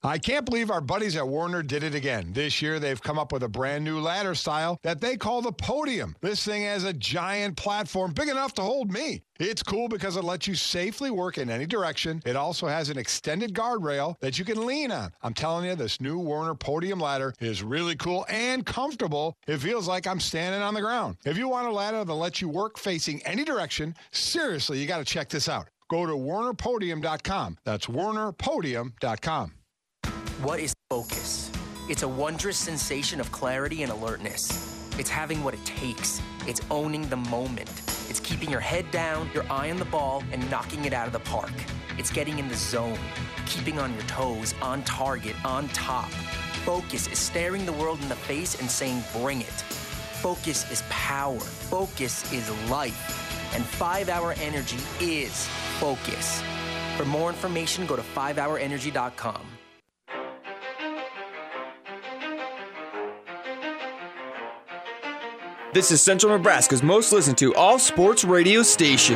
I can't believe our buddies at Werner did it again. This year, they've come up with a brand new ladder style that they call the Podium. This thing has a giant platform big enough to hold me. It's cool because it lets you safely work in any direction. It also has an extended guardrail that you can lean on. I'm telling you, this new Werner Podium ladder is really cool and comfortable. It feels like I'm standing on the ground. If you want a ladder that lets you work facing any direction, seriously, you got to check this out. Go to WernerPodium.com. That's WernerPodium.com. What is focus? It's a wondrous sensation of clarity and alertness. It's having what it takes. It's owning the moment. It's keeping your head down, your eye on the ball, and knocking it out of the park. It's getting in the zone, keeping on your toes, on target, on top. Focus is staring the world in the face and saying, bring it. Focus is power. Focus is life. And 5-Hour Energy is focus. For more information, go to 5hourenergy.com. This is Central Nebraska's most listened to all-sports radio station.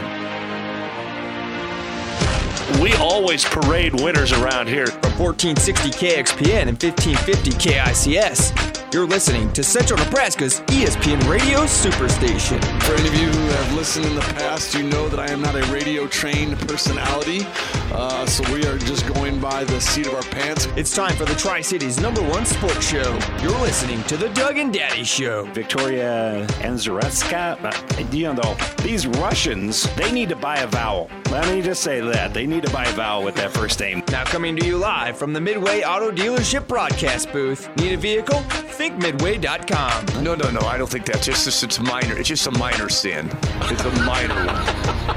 We always parade winners around here. From 1460 KXPN and 1550 KICS. You're listening to Central Nebraska's ESPN Radio Superstation. For any of you who have listened in the past, you know that I am not a radio-trained personality, so we are just going by the seat of our pants. It's time for the Tri-Cities #1 sports show. You're listening to the Doug and Daddy Show. Victoria Anzaretska, these Russians, they need to buy a vowel. Let me just say that. They need to buy a vowel with that first name. Now coming to you live from the Midway Auto Dealership broadcast booth. Need a vehicle? Think Midway.com. No, I don't think that's it's minor. It's just a minor sin. It's a minor one.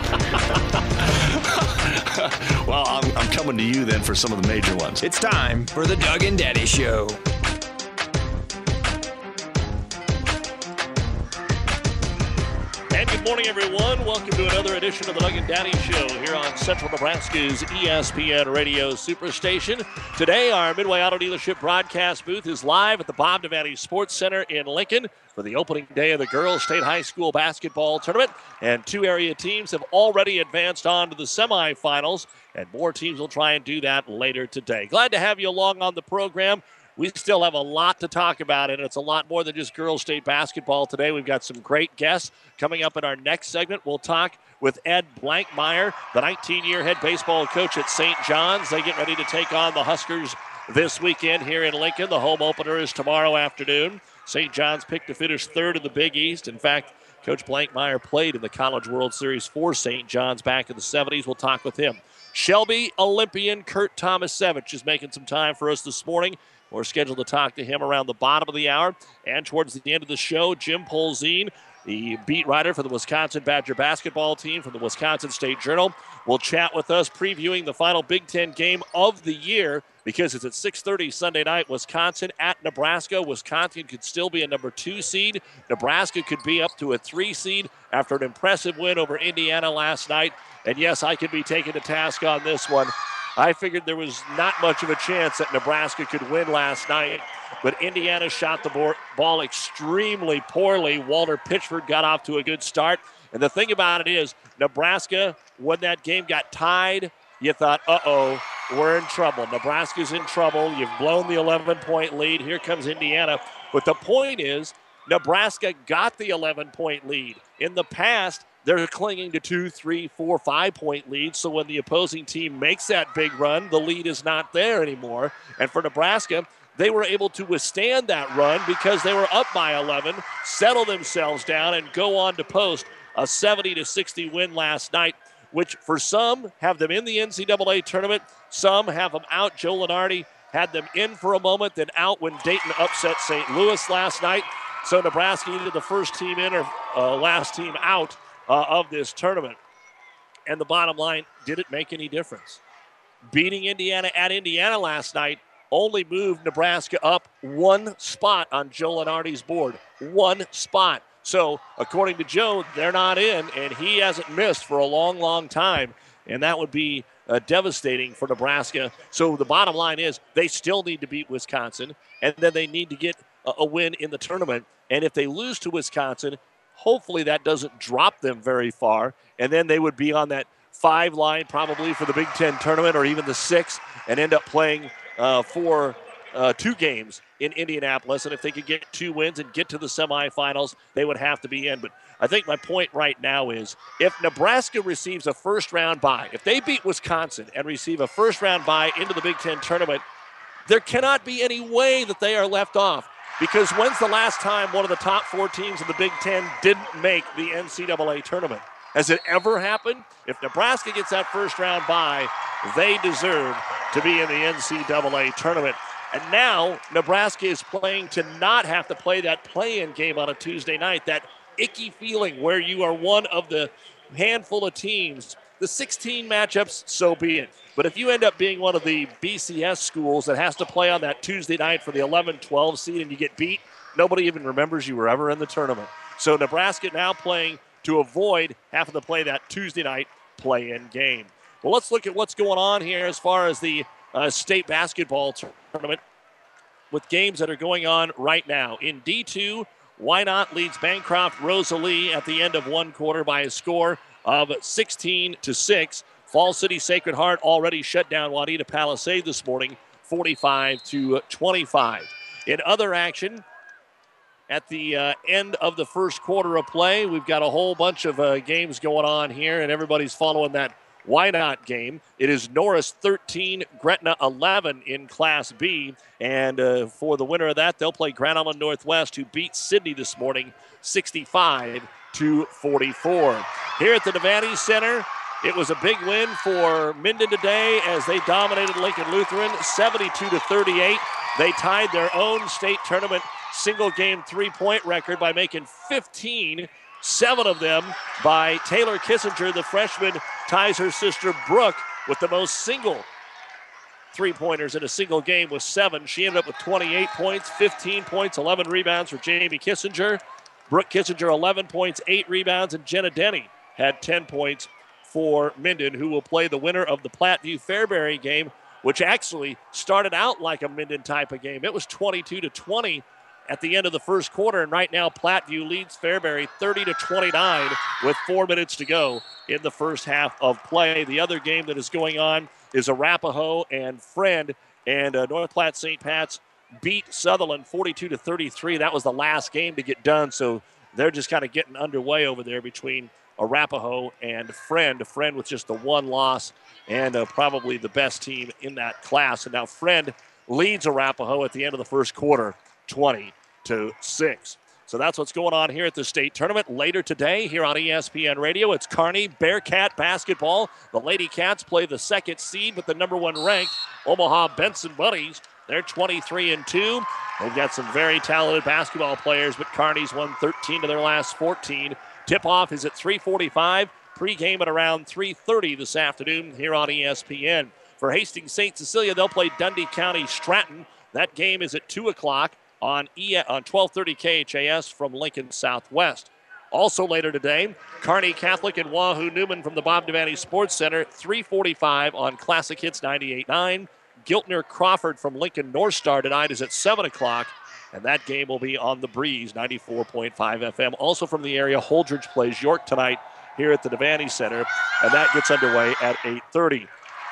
Well, I'm coming to you then for some of the major ones. It's time for the Doug and Daddy Show. And good morning, everyone. Welcome to another edition of the Doug and Daddy Show here on Central Nebraska's ESPN Radio Superstation. Today, our Midway Auto Dealership broadcast booth is live at the Bob Devaney Sports Center in Lincoln for the opening day of the Girls State High School Basketball Tournament. And two area teams have already advanced on to the semifinals, and more teams will try and do that later today. Glad to have you along on the program. We still have a lot to talk about, and it's a lot more than just girls state basketball today. We've got some great guests coming up in our next segment. We'll talk with Ed Blankmeyer, the 19-year head baseball coach at St. John's. They get ready to take on the Huskers this weekend here in Lincoln. The home opener is tomorrow afternoon. St. John's picked to finish third in the Big East. In fact, Coach Blankmeyer played in the College World Series for St. John's back in the 70s. We'll talk with him. Shelby Olympian Kurt Tomasevich is making some time for us this morning. We're scheduled to talk to him around the bottom of the hour. And towards the end of the show, Jim Polzine, the beat writer for the Wisconsin Badger basketball team from the Wisconsin State Journal, will chat with us previewing the final Big Ten game of the year because it's at 6:30 Sunday night, Wisconsin at Nebraska. Wisconsin could still be a number 2 seed. Nebraska could be up to a 3 seed after an impressive win over Indiana last night. And yes, I could be taken to task on this one. I figured there was not much of a chance that Nebraska could win last night, but Indiana shot the ball extremely poorly. Walter Pitchford got off to a good start. And the thing about it is, Nebraska, when that game got tied, you thought, uh-oh, we're in trouble. Nebraska's in trouble. You've blown the 11-point lead. Here comes Indiana. But the point is, Nebraska got the 11-point lead. In the past, they're clinging to 2, 3, 4, 5-point leads. So when the opposing team makes that big run, the lead is not there anymore. And for Nebraska, they were able to withstand that run because they were up by 11, settle themselves down, and go on to post a 70-60 win last night, which for some have them in the NCAA tournament. Some have them out. Joe Lunardi had them in for a moment, then out when Dayton upset St. Louis last night. So Nebraska either the first team in or last team out of this tournament. And the bottom line, did it make any difference? Beating Indiana at Indiana last night only moved Nebraska up one spot on Joe Lunardi's board. One spot. So according to Joe, they're not in, and he hasn't missed for a long, long time. And that would be devastating for Nebraska. So the bottom line is they still need to beat Wisconsin, and then they need to get a win in the tournament. And if they lose to Wisconsin, hopefully that doesn't drop them very far, and then they would be on that 5 line probably for the Big Ten tournament or even the 6 and end up playing for 2 games in Indianapolis, and if they could get 2 wins and get to the semifinals, they would have to be in. But I think my point right now is if Nebraska receives a first-round bye, if they beat Wisconsin and receive a first-round bye into the Big Ten tournament, there cannot be any way that they are left off. Because when's the last time one of the top 4 teams in the Big Ten didn't make the NCAA tournament? Has it ever happened? If Nebraska gets that first-round bye, they deserve to be in the NCAA tournament. And now Nebraska is playing to not have to play that play-in game on a Tuesday night, that icky feeling where you are one of the handful of teams. The 16 matchups, so be it. But if you end up being one of the BCS schools that has to play on that Tuesday night for the 11-12 seed and you get beat, nobody even remembers you were ever in the tournament. So Nebraska now playing to avoid having to play that Tuesday night play-in game. Well, let's look at what's going on here as far as the state basketball tournament with games that are going on right now. In D2, Wynot leads Bancroft Rosalie at the end of one quarter by a score of 16-6. Fall City Sacred Heart already shut down Juanita Palisade this morning, 45-25. In other action, at the end of the first quarter of play, we've got a whole bunch of games going on here, and everybody's following that Wynot game. It is Norris 13, Gretna 11 in Class B. And for the winner of that, they'll play Grand Island Northwest, who beat Sydney this morning 65-44. Here at the Devaney Center, it was a big win for Minden today as they dominated Lincoln Lutheran 72-38. They tied their own state tournament single-game three-point record by making 15, 7 of them by Taylor Kissinger. The freshman ties her sister Brooke with the most single three-pointers in a single game with 7. She ended up with 28 points, 15 points, 11 rebounds for Jamie Kissinger. Brooke Kissinger, 11 points, 8 rebounds, and Jenna Denny had 10 points for Minden, who will play the winner of the Platteview-Fairbury game, which actually started out like a Minden type of game. It was 22-20 at the end of the first quarter, and right now Platteview leads Fairbury 30-29 with 4 minutes to go in the first half of play. The other game that is going on is Arapahoe and Friend, and North Platte St. Pat's beat Sutherland 42-33. That was the last game to get done, so they're just kind of getting underway over there between Arapahoe and Friend. Friend with just the 1 loss and probably the best team in that class. And now Friend leads Arapahoe at the end of the first quarter 20-6. So that's what's going on here at the state tournament. Later today here on ESPN Radio, it's Kearney Bearcat basketball. The Lady Cats play the 2nd seed with the number 1 ranked Omaha Benson Buddies. They're 23-2. They've got some very talented basketball players, but Kearney's won 13 of their last 14. Tip-off is at 3:45. Pre-game at around 3:30 this afternoon here on ESPN. For Hastings St. Cecilia, they'll play Dundee County Stratton. That game is at 2 o'clock on 1230 KHAS from Lincoln Southwest. Also later today, Kearney Catholic and Wahoo Newman from the Bob Devaney Sports Center, 3:45 on Classic Hits 98.9. Giltner Crawford from Lincoln North Star tonight is at 7 o'clock, and that game will be on the Breeze, 94.5 FM. Also from the area, Holdridge plays York tonight here at the Devaney Center, and that gets underway at 8:30.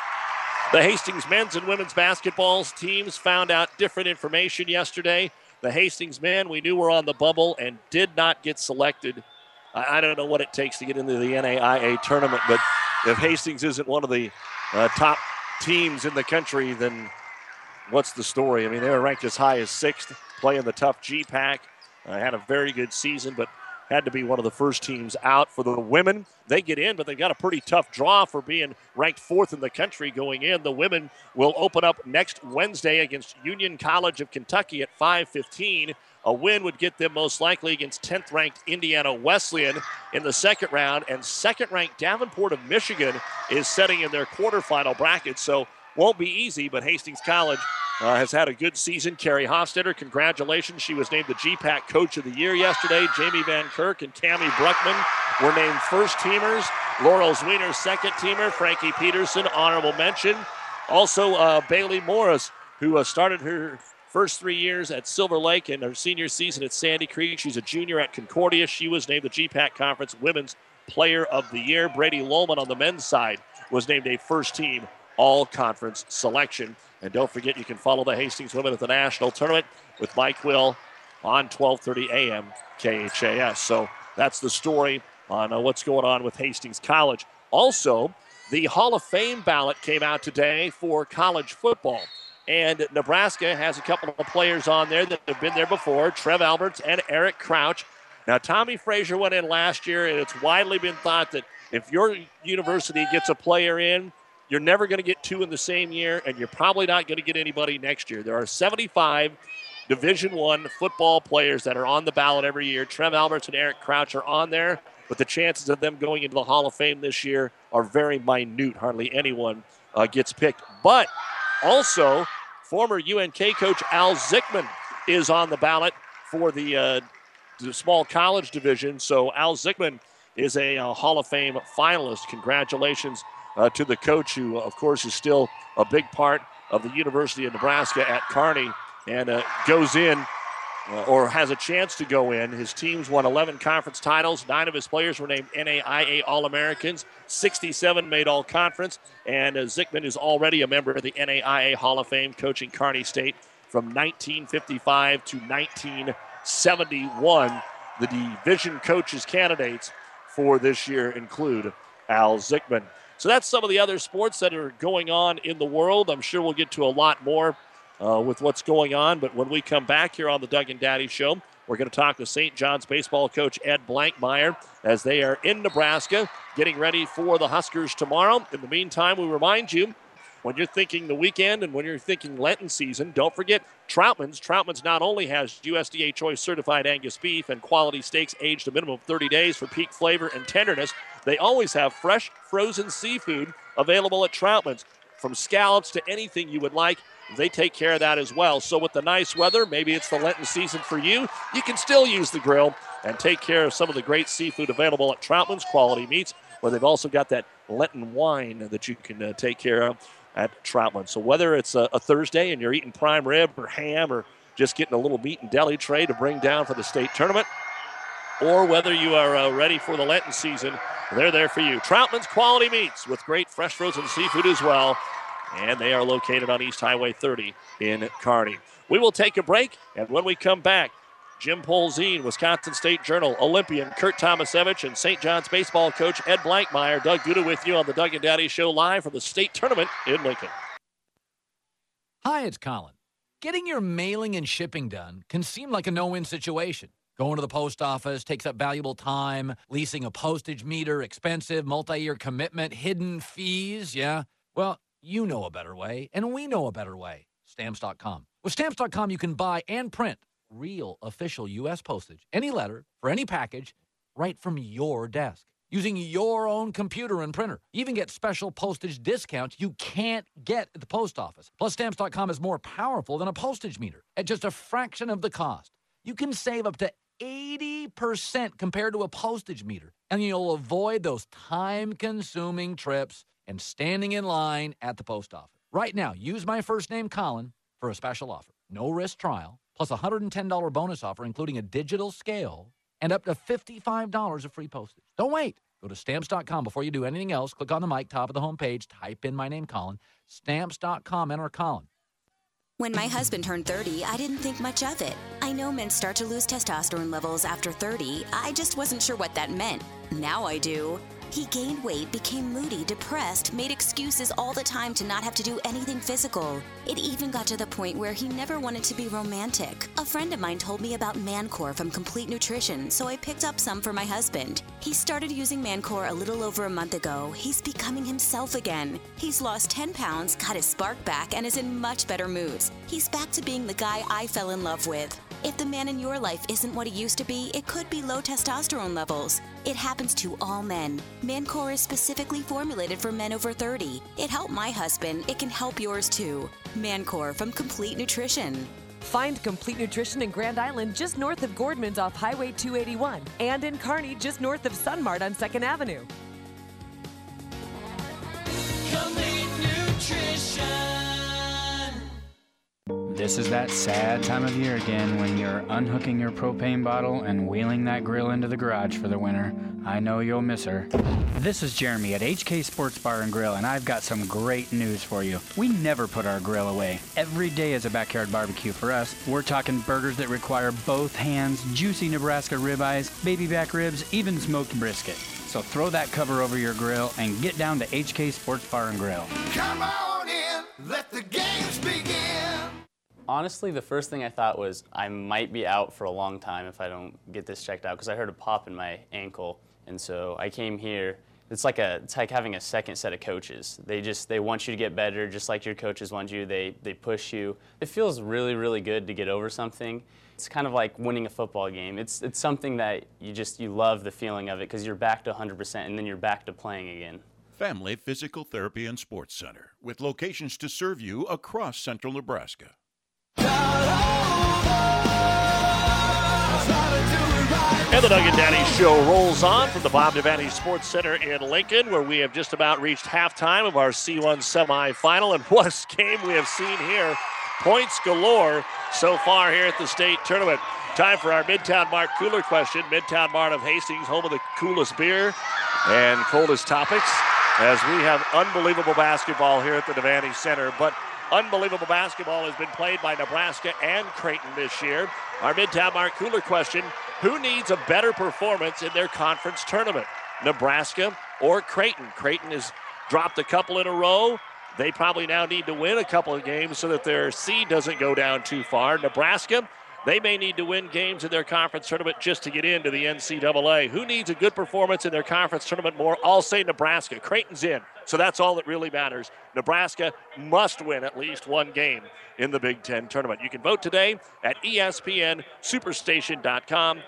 The Hastings men's and women's basketball teams found out different information yesterday. The Hastings men we knew were on the bubble and did not get selected. I don't know what it takes to get into the NAIA tournament, but if Hastings isn't one of the top teams in the country, then what's the story? I mean, they were ranked as high as 6th, playing the tough GPAC. Had a very good season, but had to be one of the first teams out. For the women, they get in, but they've got a pretty tough draw for being ranked 4th in the country going in. The women will open up next Wednesday against Union College of Kentucky at 5:15. A win would get them most likely against 10th-ranked Indiana Wesleyan in the second round, and second-ranked Davenport of Michigan is setting in their quarterfinal bracket, so won't be easy, but Hastings College has had a good season. Carrie Hofstetter, congratulations. She was named the GPAC Coach of the Year yesterday. Jamie Van Kirk and Tammy Bruckman were named first-teamers. Laurel Zwiener, second-teamer. Frankie Peterson, honorable mention. Also, Bailey Morris, who started her first 3 years at Silver Lake and her senior season at Sandy Creek. She's a junior at Concordia. She was named the GPAC Conference Women's Player of the Year. Brady Lohman on the men's side was named a first-team all-conference selection. And don't forget, you can follow the Hastings women at the national tournament with Mike Will on 12:30 a.m. KHAS. So that's the story on what's going on with Hastings College. Also, the Hall of Fame ballot came out today for college football. And Nebraska has a couple of players on there that have been there before, Trev Alberts and Eric Crouch. Now, Tommy Frazier went in last year, and it's widely been thought that if your university gets a player in, you're never going to get two in the same year, and you're probably not going to get anybody next year. There are 75 Division I football players that are on the ballot every year. Trev Alberts and Eric Crouch are on there, but the chances of them going into the Hall of Fame this year are very minute. Hardly anyone gets picked. But also, former UNK coach Al Zickman is on the ballot for the small college division. So Al Zickman is a Hall of Fame finalist. Congratulations to the coach, who, of course, is still a big part of the University of Nebraska at Kearney, and goes in or has a chance to go in. His team's won 11 conference titles. 9 of his players were named NAIA All-Americans. 67 made All-Conference. And Zickman is already a member of the NAIA Hall of Fame, coaching Kearney State from 1955 to 1971. The division coaches candidates for this year include Al Zickman. So that's some of the other sports that are going on in the world. I'm sure we'll get to a lot more with what's going on. But when we come back here on the Doug and Daddy Show, we're going to talk to St. John's baseball coach Ed Blankmeyer as they are in Nebraska getting ready for the Huskers tomorrow. In the meantime, we remind you, when you're thinking the weekend and when you're thinking Lenten season, don't forget Troutman's. Troutman's not only has USDA Choice certified Angus beef and quality steaks aged a minimum of 30 days for peak flavor and tenderness, they always have fresh frozen seafood available at Troutman's. From scallops to anything you would like, they take care of that as well. So with the nice weather, maybe it's the Lenten season for you, you can still use the grill and take care of some of the great seafood available at Troutman's Quality Meats, where they've also got that Lenten wine that you can take care of at Troutman. So whether it's a Thursday and you're eating prime rib or ham or just getting a little meat and deli tray to bring down for the state tournament, or whether you are ready for the Lenten season, they're there for you. Troutman's Quality Meats with great fresh frozen seafood as well. And they are located on East Highway 30 in Kearney. We will take a break, and when we come back, Jim Polzine, Wisconsin State Journal Olympian Kurt Tomasevich, and St. John's baseball coach Ed Blankmeyer. Doug Duda with you on the Doug and Daddy Show live from the state tournament in Lincoln. Hi, it's Colin. Getting your mailing and shipping done can seem like a no-win situation. Going to the post office takes up valuable time. Leasing a postage meter, expensive, multi-year commitment, hidden fees, yeah? Well, you know a better way, and we know a better way. Stamps.com. With Stamps.com, you can buy and print real official U.S. postage, any letter, for any package, right from your desk, using your own computer and printer. You even get special postage discounts you can't get at the post office. Plus, Stamps.com is more powerful than a postage meter at just a fraction of the cost. You can save up to 80% compared to a postage meter, and you'll avoid those time-consuming trips and standing in line at the post office. Right now, use my first name, Colin, for a special offer. No risk trial, plus a $110 bonus offer, including a digital scale, and up to $55 of free postage. Don't wait. Go to Stamps.com before you do anything else. Click on the mic, top of the homepage, type in my name, Colin. Stamps.com, enter Colin. When my husband turned 30, I didn't think much of it. I know men start to lose testosterone levels after 30. I just wasn't sure what that meant. Now I do. He gained weight, became moody, depressed, made excuses all the time to not have to do anything physical. It even got to the point where he never wanted to be romantic. A friend of mine told me about Mancore from Complete Nutrition, so I picked up some for my husband. He started using Mancore a little over a month ago. He's becoming himself again. He's lost 10 pounds, got his spark back, and is in much better moods. He's back to being the guy I fell in love with. If the man in your life isn't what he used to be, it could be low testosterone levels. It happens to all men. Mancore is specifically formulated for men over 30. It helped my husband. It can help yours too. Mancore from Complete Nutrition. Find Complete Nutrition in Grand Island just north of Gordman's off Highway 281 and in Kearney just north of Sunmart on 2nd Avenue. Complete Nutrition. This is that sad time of year again when you're unhooking your propane bottle and wheeling that grill into the garage for the winter. I know you'll miss her. This is Jeremy at HK Sports Bar and Grill, and I've got some great news for you. We never put our grill away. Every day is a backyard barbecue for us. We're talking burgers that require both hands, juicy Nebraska ribeyes, baby back ribs, even smoked brisket. So throw that cover over your grill and get down to HK Sports Bar and Grill. Come on in, let the games begin. Honestly, the first thing I thought was I might be out for a long time if I don't get this checked out, because I heard a pop in my ankle. And so I came here. It's like having a second set of coaches. They want you to get better, just like your coaches want you. They push you. It feels really, really good to get over something. It's kind of like winning a football game. It's something that you love the feeling of it, because you're back to 100% and then you're back to playing again. Family Physical Therapy and Sports Center, with locations to serve you across central Nebraska. And the Doug and Daddy Show rolls on from the Bob Devaney Sports Center in Lincoln, where we have just about reached halftime of our C1 semifinal. And what a game we have seen here. Points galore so far here at the state tournament. Time for our Midtown Mart cooler question. Midtown Mart of Hastings, home of the coolest beer and coldest topics, as we have unbelievable basketball here at the Devaney Center. But unbelievable basketball has been played by Nebraska and Creighton this year. Our Midtown Mart cooler question: who needs a better performance in their conference tournament, Nebraska or Creighton? Creighton has dropped a couple in a row. They probably now need to win a couple of games so that their seed doesn't go down too far. Nebraska, they may need to win games in their conference tournament just to get into the NCAA. Who needs a good performance in their conference tournament more? I'll say Nebraska. Creighton's in, so that's all that really matters. Nebraska must win at least one game in the Big Ten tournament. You can vote today at ESPNSuperstation.com,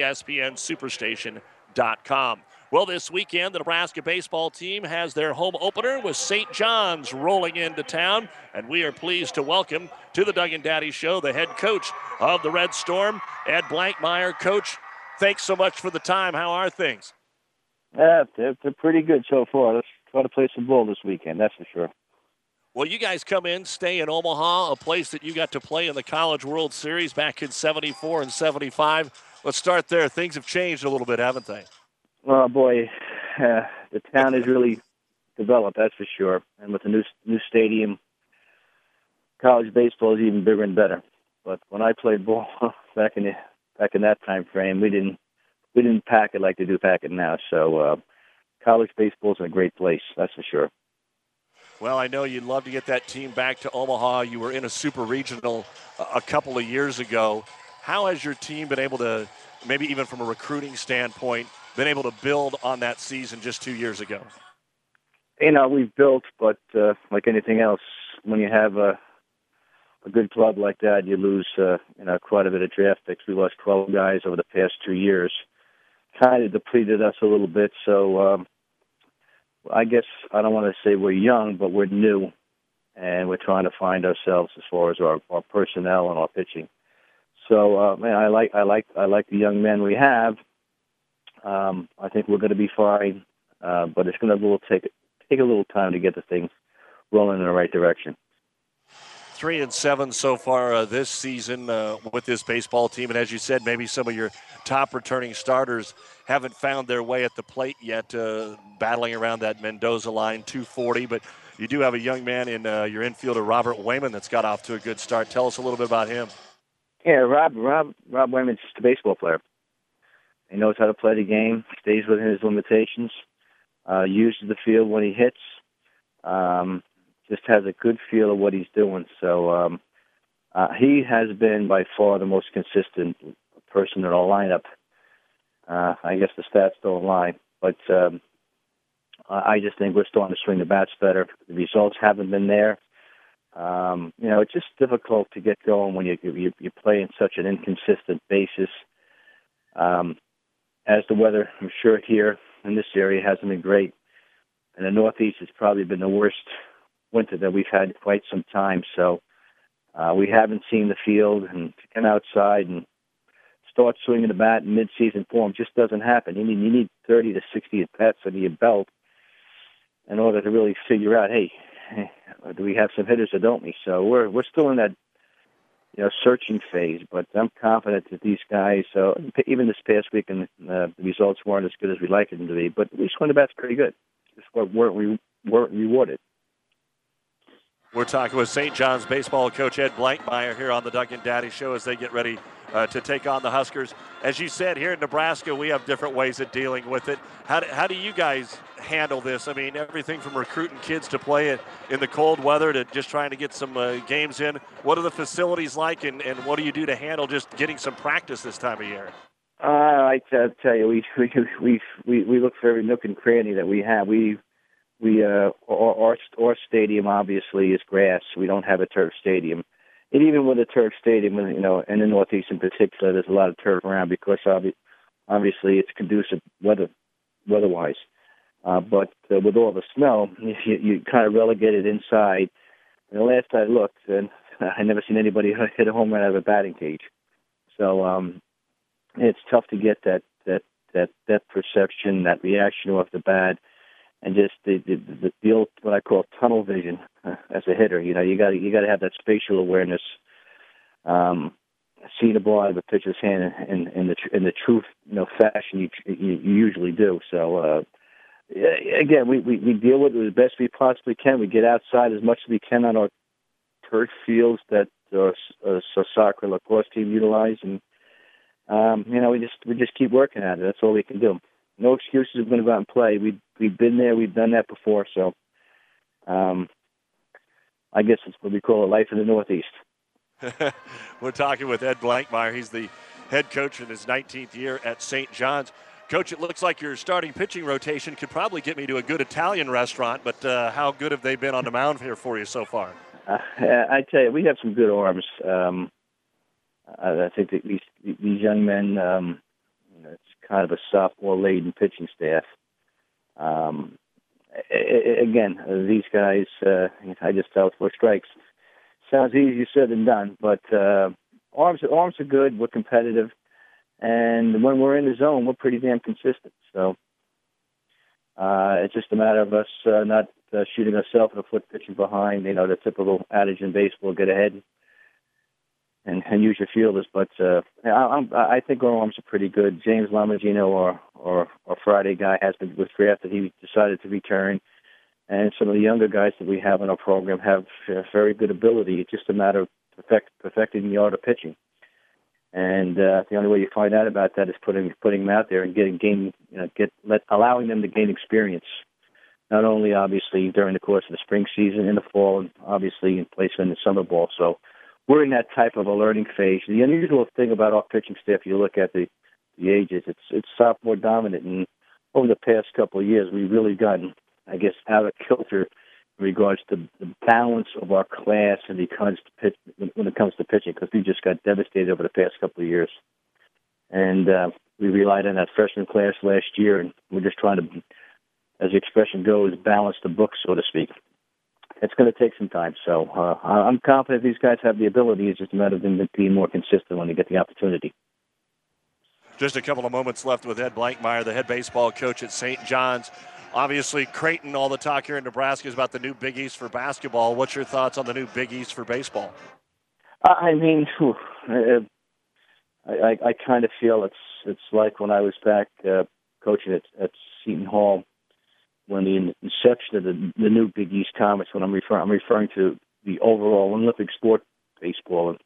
ESPNSuperstation.com. Well, this weekend, the Nebraska baseball team has their home opener with St. John's rolling into town, and we are pleased to welcome to the Doug and Daddy Show the head coach of the Red Storm, Ed Blankmeyer. Coach, thanks so much for the time. How are things? They're pretty good so far. Let's try to play some ball this weekend, that's for sure. Well, you guys come in, stay in Omaha, a place that you got to play in the College World Series back in 74 and 75. Let's start there. Things have changed a little bit, haven't they? Oh, boy, the town has really developed, that's for sure. And with the new stadium, college baseball is even bigger and better. But when I played ball back in that time frame, we didn't pack it like they do pack it now. So college baseball is a great place, that's for sure. Well, I know you'd love to get that team back to Omaha. You were in a super regional a couple of years ago. How has your team been able to, maybe even from a recruiting standpoint, been able to build on that season just 2 years ago? We've built, but like anything else, when you have a good club like that, you lose quite a bit of draft picks. We lost 12 guys over the past 2 years. Kind of depleted us a little bit, so I guess I don't want to say we're young, but we're new, and we're trying to find ourselves as far as our personnel and our pitching. So, I like the young men we have. I think we're going to be fine, but it's going to take a little time to get the things rolling in the right direction. 3-7 so far this season with this baseball team, and as you said, maybe some of your top returning starters haven't found their way at the plate yet, battling around that Mendoza line, 240. But you do have a young man in your infielder, Robert Wayman, that's got off to a good start. Tell us a little bit about him. Yeah, Rob Wayman's just a baseball player. He knows how to play the game, stays within his limitations, uses the field when he hits, just has a good feel of what he's doing. So he has been by far the most consistent person in our lineup. I guess the stats don't lie, but I just think we're starting to swing the bats better. The results haven't been there. It's just difficult to get going when you play in such an inconsistent basis. As the weather, I'm sure here in this area hasn't been great. And the Northeast has probably been the worst winter that we've had in quite some time. So we haven't seen the field, and to come outside and start swinging the bat in mid-season form just doesn't happen. You need 30 to 60 at-bats under your belt in order to really figure out, hey, do we have some hitters or don't we? So we're still in that searching phase. But I'm confident that these guys, even this past week, and the results weren't as good as we'd like them to be, but we swung the bat's pretty good. Just weren't rewarded. We're talking with St. John's baseball coach Ed Blankmeyer here on the Doug and Daddy Show as they get ready to take on the Huskers. As you said, here in Nebraska, we have different ways of dealing with it. How do you guys handle this? I mean, everything from recruiting kids to play it in the cold weather to just trying to get some games in. What are the facilities like, and what do you do to handle just getting some practice this time of year? I tell you, we look for every nook and cranny that we have. Our stadium obviously is grass. We don't have a turf stadium. And even with a turf stadium, in the Northeast in particular, there's a lot of turf around because obviously it's conducive weather-wise. But with all the snow, you kind of relegate it inside. And the last I looked, and I never seen anybody hit a home run out of a batting cage. So it's tough to get that perception, that reaction off the bat. And just the old, what I call tunnel vision as a hitter. You got to have that spatial awareness, see the ball out of the pitcher's hand in the true fashion you usually do. So again, we deal with it as best we possibly can. We get outside as much as we can on our turf fields that our soccer and lacrosse team utilize, and we just keep working at it. That's all we can do. No excuses. We're going to go out and play. We've been there. We've done that before. So, I guess it's what we call a life in the Northeast. We're talking with Ed Blankmeyer. He's the head coach in his 19th year at St. John's. Coach, it looks like your starting pitching rotation could probably get me to a good Italian restaurant, but how good have they been on the mound here for you so far? I tell you, we have some good arms. I think that these young men. It's kind of a sophomore-laden pitching staff. Again, these guys, I just tell 4 strikes. Sounds easier said than done, but arms are good. We're competitive, and when we're in the zone, we're pretty damn consistent. So it's just a matter of us not shooting ourselves in the foot, pitching behind. The typical adage in baseball: get ahead and use your fielders. But I think our arms are pretty good. James Lamagino, our Friday guy, was drafted. He decided to return. And some of the younger guys that we have in our program have very good ability. It's just a matter of perfecting the art of pitching. And the only way you find out about that is putting them out there and allowing them to gain experience. Not only obviously during the course of the spring season, in the fall, and obviously in placement in the summer ball. So we're in that type of a learning phase. The unusual thing about our pitching staff, you look at the ages, it's sophomore dominant, and over the past couple of years, we've really gotten, I guess, out of kilter in regards to the balance of our class when it comes to pitching, because we just got devastated over the past couple of years. And we relied on that freshman class last year, and we're just trying to, as the expression goes, balance the books, so to speak. It's going to take some time. So I'm confident these guys have the ability. It's just a matter of them being more consistent when they get the opportunity. Just a couple of moments left with Ed Blankmeyer, the head baseball coach at St. John's. Obviously, Creighton, all the talk here in Nebraska is about the new Big East for basketball. What's your thoughts on the new Big East for baseball? I mean, I kind of feel it's like when I was back coaching at Seton Hall, when the inception of the new Big East Conference, when I'm referring to the overall Olympic sport baseball in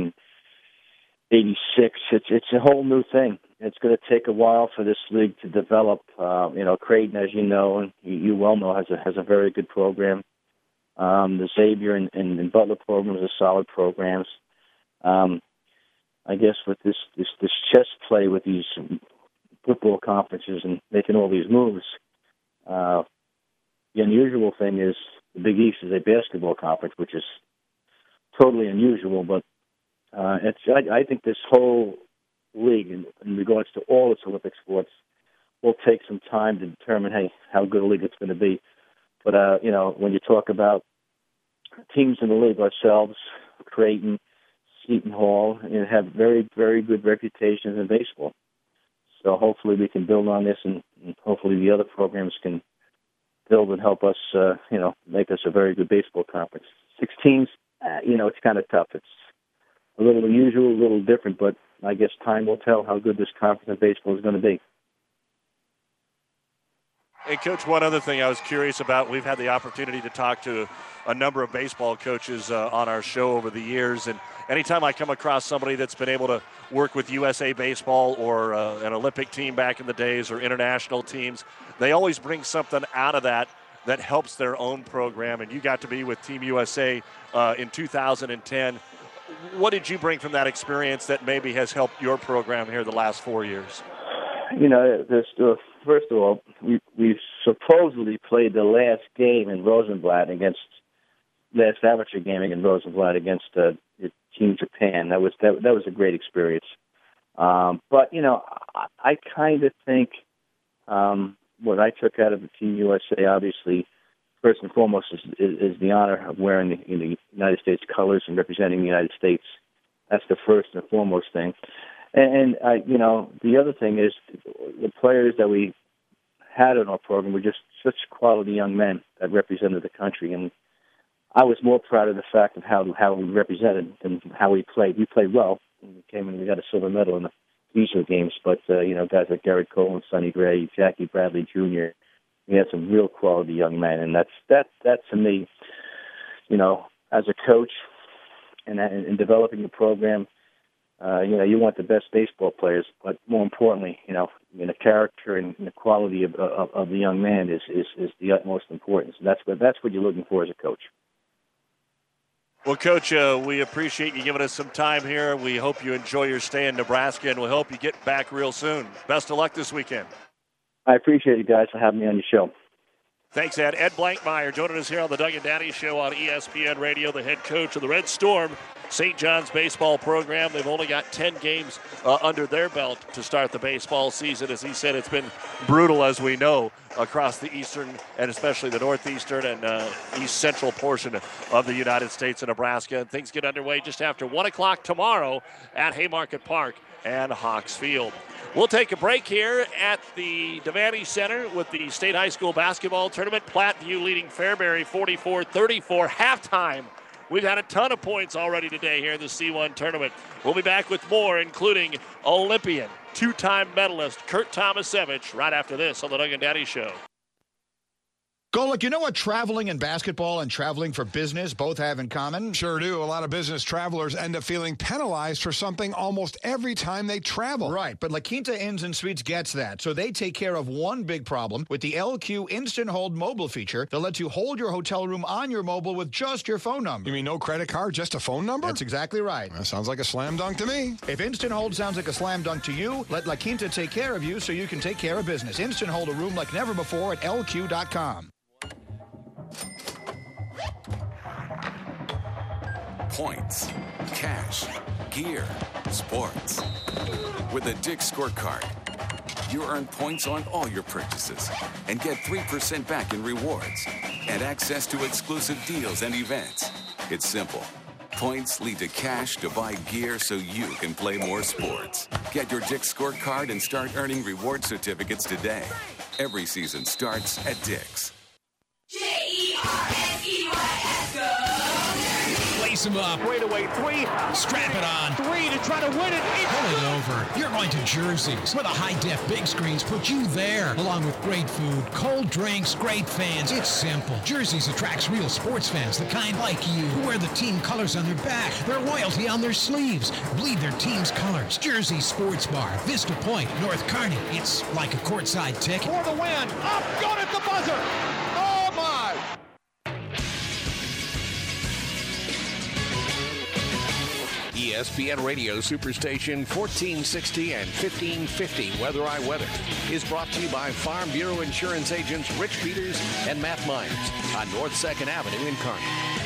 1986. It's a whole new thing. It's going to take a while for this league to develop. Creighton, as you know, and you well know, has a very good program. The Xavier and Butler programs are solid programs. I guess with this chess play with these football conferences and making all these moves, the unusual thing is the Big East is a basketball conference, which is totally unusual. But I think this whole league, in regards to all its Olympic sports, will take some time to determine, how good a league it's going to be. But when you talk about teams in the league, ourselves, Creighton, Seton Hall, have very, very good reputations in baseball. So hopefully we can build on this, and hopefully the other programs can build and help us, make us a very good baseball conference. 6 teams, it's kind of tough. It's little unusual, a little different, but I guess time will tell how good this conference of baseball is going to be. Hey, Coach, one other thing I was curious about. We've had the opportunity to talk to a number of baseball coaches on our show over the years, and anytime I come across somebody that's been able to work with USA Baseball or an Olympic team back in the days or international teams, they always bring something out of that helps their own program, and you got to be with Team USA in 2010. What did you bring from that experience that maybe has helped your program here the last 4 years? You know, first of all, we supposedly played the last game in Rosenblatt last amateur game in Rosenblatt against Team Japan. That was a great experience. But you know, I kind of think what I took out of the Team USA, obviously, first and foremost, is the honor of wearing the United States colors and representing the United States. That's the first and foremost thing. And you know, the other thing is the players that we had in our program were just such quality young men that represented the country. And I was more proud of the fact of how we represented than how we played. We played well. We came in, we got a silver medal in the regional games. But, you know, guys like Garrett Cole and Sonny Gray, Jackie Bradley Jr., we had some real quality young men. And that to me, you know, as a coach and in developing the program, you know, you want the best baseball players, but more importantly, you know, the character and the quality of the young man is the utmost importance. That's what you're looking for as a coach. Well, Coach, we appreciate you giving us some time here. We hope you enjoy your stay in Nebraska, and we hope you get back real soon. Best of luck this weekend. I appreciate you guys for having me on your show. Thanks, Ed. Ed Blankmeyer joining us here on the Doug and Danny Show on ESPN Radio, the head coach of the Red Storm St. John's baseball program. They've only got 10 games under their belt to start the baseball season. As he said, it's been brutal, as we know, across the eastern and especially the northeastern and east central portion of the United States and Nebraska. And things get underway just after 1 o'clock tomorrow at Haymarket Park and Hawks Field. We'll take a break here at the Devaney Center with the State High School basketball tournament. Platteview leading Fairbury 44-34 halftime. We've had a ton of points already today here in the C1 tournament. We'll be back with more, including Olympian, two-time medalist Kurt Tomasevich, right after this on the Doug and Daddy Show. Golick, you know what traveling in basketball and traveling for business both have in common? Sure do. A lot of business travelers end up feeling penalized for something almost every time they travel. Right, but La Quinta Inns and Suites gets that. So they take care of one big problem with the LQ Instant Hold mobile feature that lets you hold your hotel room on your mobile with just your phone number. You mean no credit card, just a phone number? That's exactly right. That sounds like a slam dunk to me. If Instant Hold sounds like a slam dunk to you, let La Quinta take care of you so you can take care of business. Instant Hold a room like never before at LQ.com. Points, cash, gear, sports. With a Dick's Scorecard, you earn points on all your purchases and get 3% back in rewards and access to exclusive deals and events. It's simple. Points lead to cash to buy gear so you can play more sports. Get your Dick's Scorecard and start earning reward certificates today. Every season starts at Dick's. J-E-R-S-E-Y-S, go! Lace him up. Straightaway three. Strap it on. Three to try to win it. Pull it over. You're going to Jersey's, where the high-def big screens put you there, along with great food, cold drinks, great fans. It's simple. Jersey's attracts real sports fans, the kind like you, who wear the team colors on their back, their loyalty on their sleeves, bleed their team's colors. Jersey's Sports Bar, Vista Point, North Kearney. It's like a courtside ticket. For the win. Up, got at the buzzer. Oh, my. ESPN Radio Superstation 1460 and 1550 Weather I Weather is brought to you by Farm Bureau Insurance agents Rich Peters and Matt Myers on North 2nd Avenue in Kearney.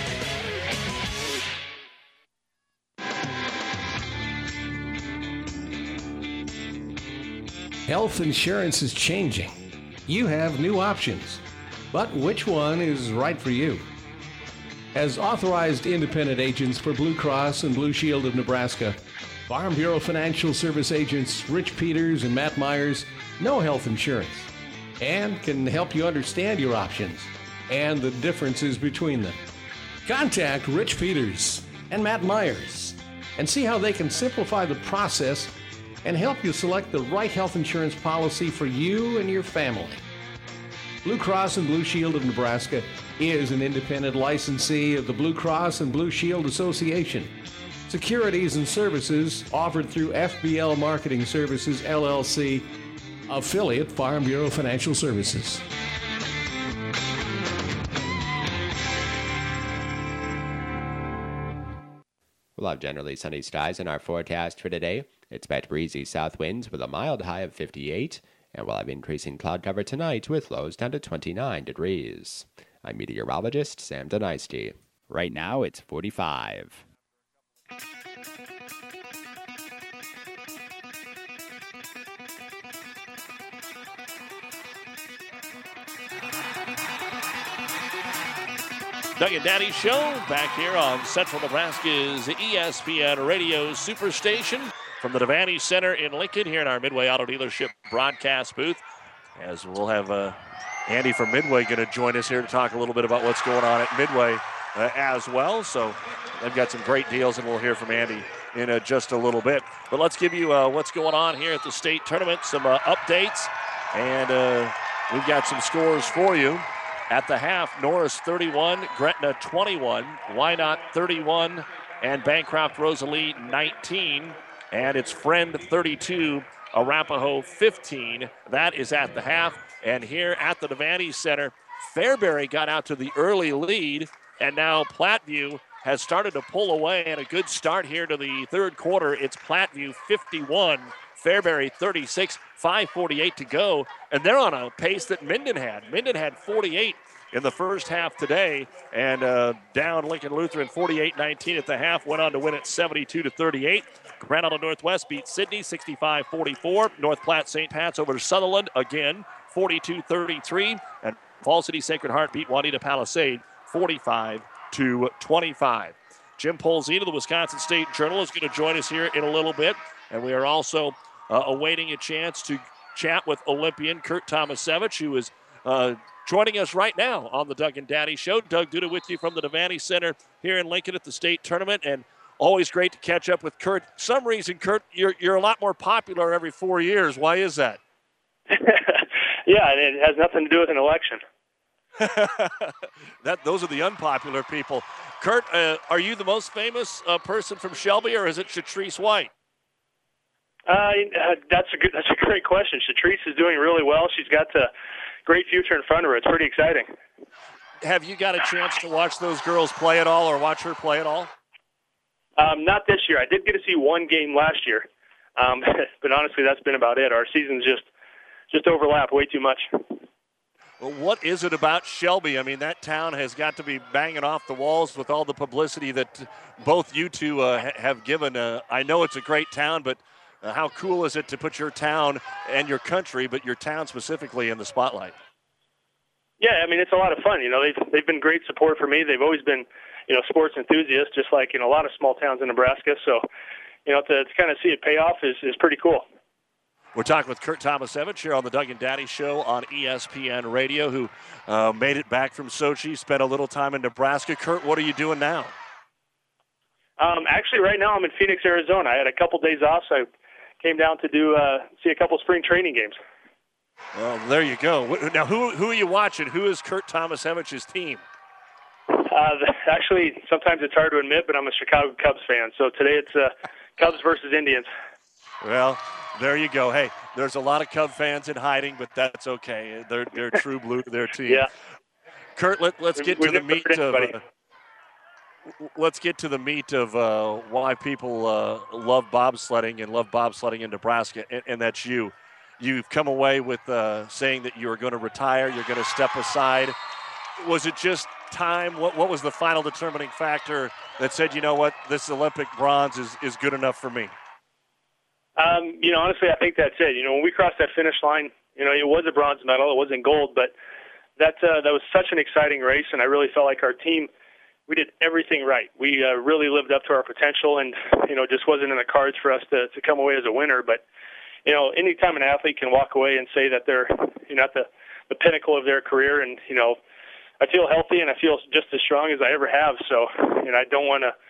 Health insurance is changing. You have new options, but which one is right for you? As authorized independent agents for Blue Cross and Blue Shield of Nebraska, Farm Bureau Financial Service agents Rich Peters and Matt Myers know health insurance and can help you understand your options and the differences between them. Contact Rich Peters and Matt Myers and see how they can simplify the process and help you select the right health insurance policy for you and your family. Blue Cross and Blue Shield of Nebraska is an independent licensee of the Blue Cross and Blue Shield Association. Securities and services offered through FBL Marketing Services, LLC, affiliate Farm Bureau Financial Services. We'll have generally sunny skies in our forecast for today. Expect breezy south winds with a mild high of 58, and we'll have increasing cloud cover tonight with lows down to 29 degrees. I'm meteorologist Sam Donisty. Right now it's 45. Doug and Daddy Show back here on Central Nebraska's ESPN Radio Superstation from the Devaney Center in Lincoln here in our Midway Auto Dealership broadcast booth. As we'll have Andy from Midway going to join us here to talk a little bit about what's going on at Midway as well. So they've got some great deals, and we'll hear from Andy in just a little bit. But let's give you what's going on here at the state tournament, some updates, and we've got some scores for you. At the half, Norris 31, Gretna 21, Wynot 31, and Bancroft Rosalie 19. And it's Friend 32, Arapahoe 15. That is at the half. And here at the Devaney Center, Fairbury got out to the early lead, and now Platteview has started to pull away, and a good start here to the third quarter. It's Platteview 51, Fairbury 36, 5:48 to go, and they're on a pace that Minden had. Minden had 48 in the first half today, and down Lincoln Lutheran 48-19 at the half, went on to win it 72-38. Grand Island Northwest beat Sydney 65-44. North Platte St. Pat's over Sutherland again 42-33, and Fall City Sacred Heart beat Juanita Palisade 45-25. Jim Polzino, the Wisconsin State Journal, is going to join us here in a little bit, and we are also awaiting a chance to chat with Olympian Kurt Tomasevich, who is joining us right now on the Doug and Daddy Show. Doug Duda with you from the Devaney Center here in Lincoln at the state tournament, and always great to catch up with Kurt. For some reason, Kurt, you're a lot more popular every 4 years. Why is that? Yeah, and it has nothing to do with an election. Those are the unpopular people. Kurt, are you the most famous person from Shelby, or is it Shatrice White? That's a great question. Shatrice is doing really well. She's got a great future in front of her. It's pretty exciting. Have you got a chance to watch those girls play at all, or watch her play at all? Not this year. I did get to see one game last year, but honestly, that's been about it. Our seasons just overlap way too much. Well, what is it about Shelby? I mean, that town has got to be banging off the walls with all the publicity that both you two have given. I know it's a great town, but how cool is it to put your town and your country, but your town specifically, in the spotlight? Yeah, I mean, it's a lot of fun. You know, they've been great support for me. They've always been, sports enthusiasts, just like in a lot of small towns in Nebraska. So, to kind of see it pay off is pretty cool. We're talking with Kurt Tomasevich here on the Doug and Daddy Show on ESPN Radio, who made it back from Sochi, spent a little time in Nebraska. Kurt, what are you doing now? Actually, right now I'm in Phoenix, Arizona. I had a couple days off, so I came down to see a couple spring training games. Well, there you go. Now, who are you watching? Who is Kurt Tomasevich's team? Actually, sometimes it's hard to admit, but I'm a Chicago Cubs fan. So today it's Cubs versus Indians. Well, there you go. Hey, there's a lot of Cub fans in hiding, but that's okay. They're true blue to their team. Yeah. Kurt, let's get to the meat of let's get to the meat of why people love bobsledding and love bobsledding in Nebraska, and that's you. You've come away with saying that you are going to retire. You're going to step aside. Was it just time? What was the final determining factor that said, you know what, this Olympic bronze is good enough for me? Honestly, I think that's it. When we crossed that finish line, it was a bronze medal. It wasn't gold, but that was such an exciting race, and I really felt like our team, we did everything right. We really lived up to our potential, and, just wasn't in the cards for us to come away as a winner. But, anytime an athlete can walk away and say that they're, at the pinnacle of their career, and, I feel healthy and I feel just as strong as I ever have. So, I don't want to,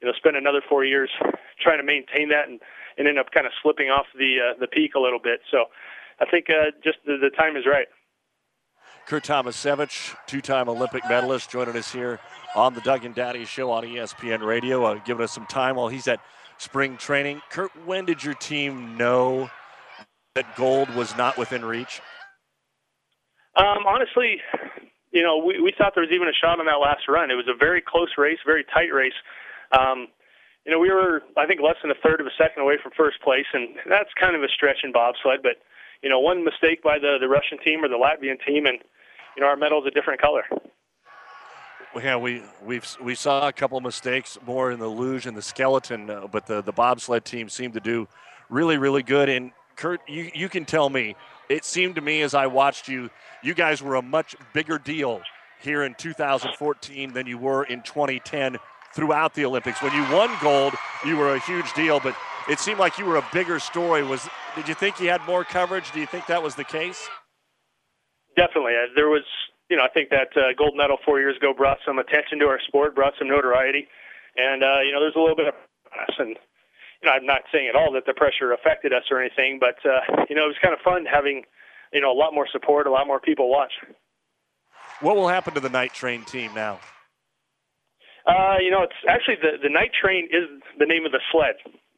spend another 4 years trying to maintain that and end up kind of slipping off the peak a little bit. So I think just the time is right. Kurt Tomasevich, two-time Olympic medalist, joining us here on the Doug and Daddy Show on ESPN Radio, giving us some time while he's at spring training. Kurt, when did your team know that gold was not within reach? Honestly, we thought there was even a shot on that last run. It was a very close race, very tight race. We were, I think, less than a third of a second away from first place, and that's kind of a stretch in bobsled. But, one mistake by the Russian team or the Latvian team, and, our medal's a different color. Well, yeah, we saw a couple of mistakes more in the luge and the skeleton, but the bobsled team seemed to do really, really good. And, Kurt, you can tell me, it seemed to me as I watched you guys were a much bigger deal here in 2014 than you were in 2010 throughout the Olympics. When you won gold, you were a huge deal, but it seemed like you were a bigger story. Did you think you had more coverage? Do you think that was the case? Definitely. There was, I think that gold medal 4 years ago brought some attention to our sport, brought some notoriety, and, there's a little bit of press. And, I'm not saying at all that the pressure affected us or anything, but, it was kind of fun having, a lot more support, a lot more people watch. What will happen to the Night Train team now? It's actually the Night Train is the name of the sled.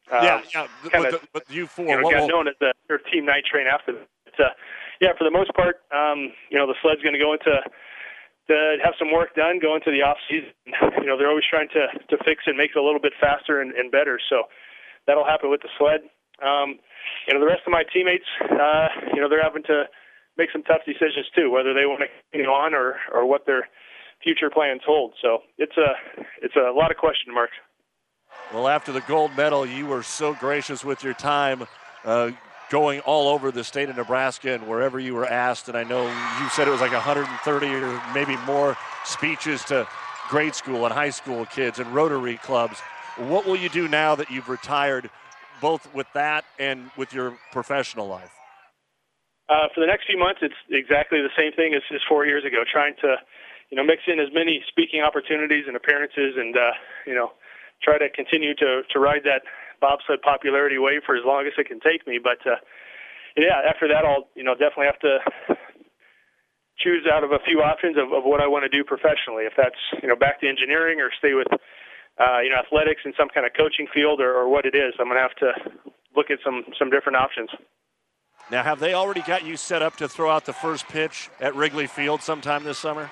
But you four, got known as their team Night Train after that. For the most part, the sled's going to go into to have some work done, go into the off season. They're always trying to fix it, make it a little bit faster and better. So that'll happen with the sled. The rest of my teammates, they're having to make some tough decisions too, whether they want to continue on or what their future plans hold. So it's a lot of question marks. Well, after the gold medal, you were so gracious with your time, going all over the state of Nebraska and wherever you were asked. And I know you said it was like 130 or maybe more speeches to grade school and high school kids and Rotary clubs. What will you do now that you've retired, both with that and with your professional life? For the next few months, it's exactly the same thing as 4 years ago, trying to, mix in as many speaking opportunities and appearances and, try to continue to ride that bobsled popularity wave for as long as it can take me. But, after that, I'll, definitely have to choose out of a few options of what I want to do professionally. If that's, back to engineering or stay with, athletics in some kind of coaching field or what it is, I'm going to have to look at some different options. Now, have they already got you set up to throw out the first pitch at Wrigley Field sometime this summer?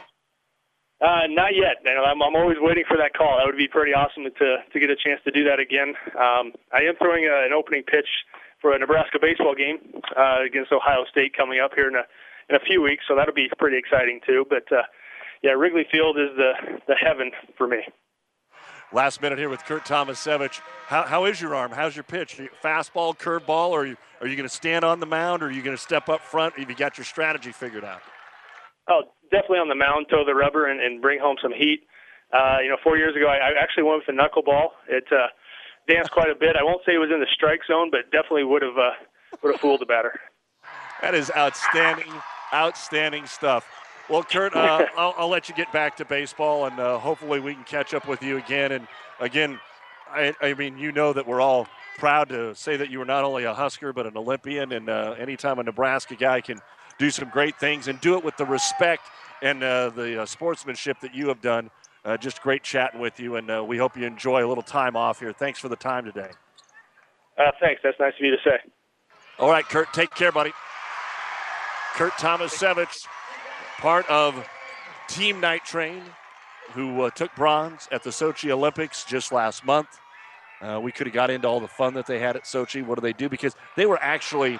Not yet. I'm always waiting for that call. That would be pretty awesome to get a chance to do that again. I am throwing an opening pitch for a Nebraska baseball game against Ohio State coming up here in a few weeks, so that'll be pretty exciting too. But Wrigley Field is the heaven for me. Last minute here with Kurt Tomasevich. How is your arm? How's your pitch? Fastball, curveball, or are you going to stand on the mound, or are you going to step up front? Have you got your strategy figured out? Oh, definitely on the mound, toe the rubber, and bring home some heat. 4 years ago, I actually went with a knuckleball. It danced quite a bit. I won't say it was in the strike zone, but definitely would have fooled the batter. That is outstanding stuff. Well, Kurt, I'll let you get back to baseball, and hopefully we can catch up with you again. And again, I mean, that we're all proud to say that you were not only a Husker but an Olympian. And anytime a Nebraska guy can do some great things and do it with the respect and the sportsmanship that you have done, just great chatting with you. And we hope you enjoy a little time off here. Thanks for the time today. Thanks. That's nice of you to say. All right, Kurt, take care, buddy. Kurt Tomasevich, part of Team Night Train, who took bronze at the Sochi Olympics just last month. We could have got into all the fun that they had at Sochi. What do they do? Because they were actually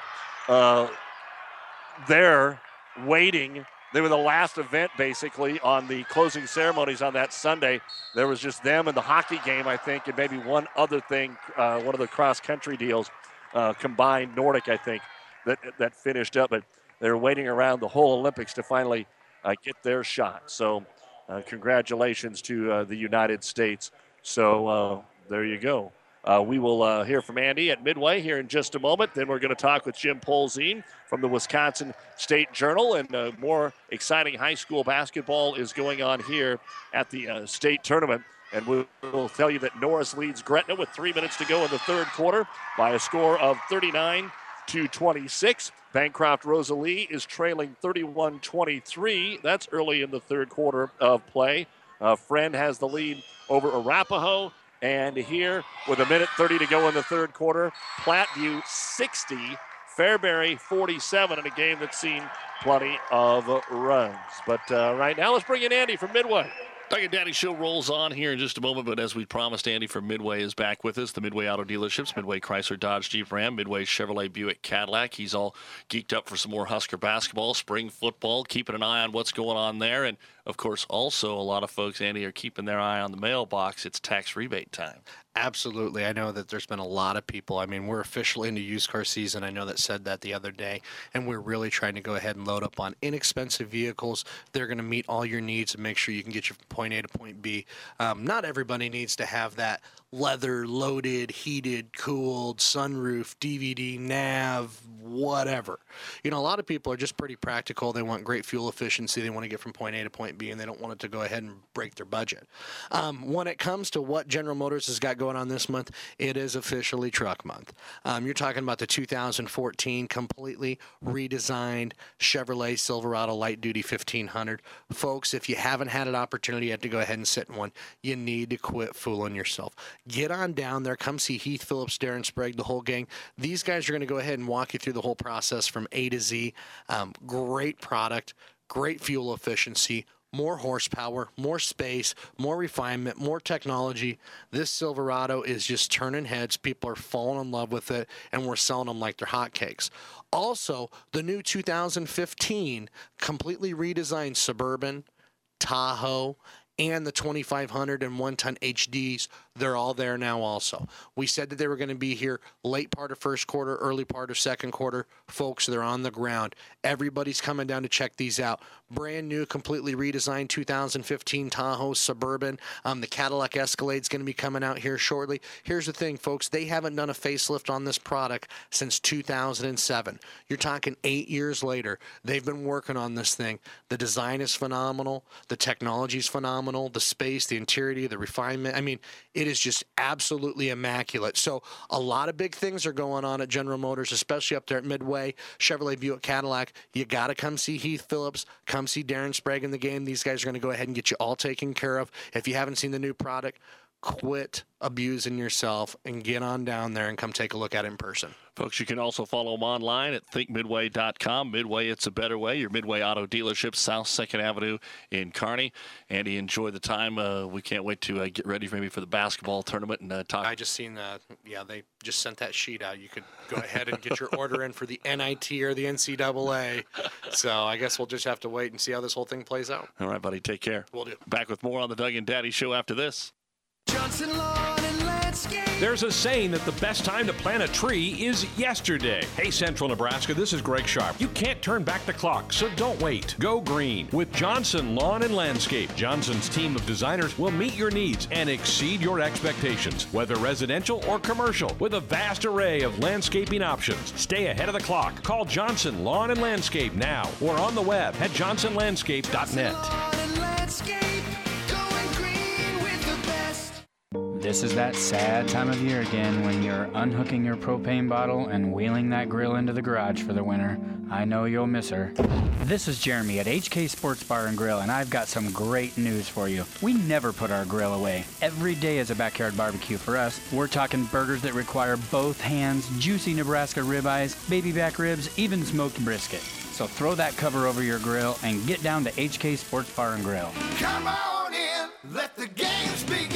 there waiting. They were the last event, basically, on the closing ceremonies on that Sunday. There was just them and the hockey game, I think, and maybe one other thing, one of the cross-country deals, combined Nordic, I think, that finished up. But they were waiting around the whole Olympics to finally get their shot. So congratulations to the United States. So there you go. We will hear from Andy at Midway here in just a moment. Then we're going to talk with Jim Polzin from the Wisconsin State Journal. And more exciting high school basketball is going on here at the state tournament. And we'll tell you that Norris leads Gretna with 3 minutes to go in the third quarter by a score of 39-26. Bancroft Rosalie is trailing 31-23. That's early in the third quarter of play. Friend has the lead over Arapahoe. And here, with 1:30 to go in the third quarter, Platteview 60, Fairbury 47 in a game that's seen plenty of runs. But right now, let's bring in Andy from Midway. Doug and Daddy Show rolls on here in just a moment, but as we promised, Andy from Midway is back with us. The Midway Auto Dealerships, Midway Chrysler, Dodge, Jeep, Ram, Midway Chevrolet, Buick, Cadillac. He's all geeked up for some more Husker basketball, spring football, keeping an eye on what's going on there. And, of course, also a lot of folks, Andy, are keeping their eye on the mailbox. It's tax rebate time. Absolutely. I know that there's been a lot of people. I mean, we're officially into used car season. I know that said that the other day, and we're really trying to go ahead and load up on inexpensive vehicles. They're going to meet all your needs and make sure you can get you from point A to point B. Not everybody needs to have that leather, loaded, heated, cooled, sunroof, DVD, nav, whatever. You know, a lot of people are just pretty practical. They want great fuel efficiency. They want to get from point A to point B, and they don't want it to go ahead and break their budget. When it comes to what General Motors has got going on this month, it is officially Truck Month. You're talking about the 2014 completely redesigned Chevrolet Silverado Light Duty 1500. Folks, if you haven't had an opportunity yet to go ahead and sit in one, you need to quit fooling yourself. Get on down there. Come see Heath Phillips, Darren Sprague, the whole gang. These guys are going to go ahead and walk you through the whole process from A to Z. Great product, great fuel efficiency, more horsepower, more space, more refinement, more technology. This Silverado is just turning heads. People are falling in love with it, and we're selling them like they're hotcakes. Also, the new 2015 completely redesigned Suburban, Tahoe, and the 2500 and 1-ton HDs, they're all there now also. We said that they were going to be here late part of first quarter, early part of second quarter. Folks, they're on the ground. Everybody's coming down to check these out. Brand new, completely redesigned 2015 Tahoe Suburban. The Cadillac Escalade's going to be coming out here shortly. Here's the thing, folks. They haven't done a facelift on this product since 2007. You're talking 8 years later. They've been working on this thing. The design is phenomenal. The technology's phenomenal. The space, the interior, the refinement. I mean, it is just absolutely immaculate. So a lot of big things are going on at General Motors, especially up there at Midway, Chevrolet, Buick, Cadillac. You got to come see Heath Phillips, come see Darren Sprague in the game. These guys are going to go ahead and get you all taken care of. If you haven't seen the new product, quit abusing yourself and get on down there and come take a look at it in person. Folks, you can also follow them online at thinkmidway.com. Midway, it's a better way. Your Midway Auto Dealership, South 2nd Avenue in Kearney. Andy, enjoy the time. We can't wait to get ready maybe for the basketball tournament and talk. I just seen they just sent that sheet out. You could go ahead and get your order in for the NIT or the NCAA. So I guess we'll just have to wait and see how this whole thing plays out. All right, buddy. Take care. Will do. Back with more on the Doug and Daddy Show after this. Johnson Lawn and Landscape. There's a saying that the best time to plant a tree is yesterday. Hey, Central Nebraska, this is Greg Sharp. You can't turn back the clock, so don't wait. Go green with Johnson Lawn and Landscape. Johnson's team of designers will meet your needs and exceed your expectations, whether residential or commercial, with a vast array of landscaping options. Stay ahead of the clock. Call Johnson Lawn and Landscape now or on the web at johnsonlandscape.net. Lawn and Landscape, going green with the best. This is that sad time of year again when you're unhooking your propane bottle and wheeling that grill into the garage for the winter. I know you'll miss her. This is Jeremy at HK Sports Bar and Grill, and I've got some great news for you. We never put our grill away. Every day is a backyard barbecue for us. We're talking burgers that require both hands, juicy Nebraska ribeyes, baby back ribs, even smoked brisket. So throw that cover over your grill and get down to HK Sports Bar and Grill. Come on in, let the games begin.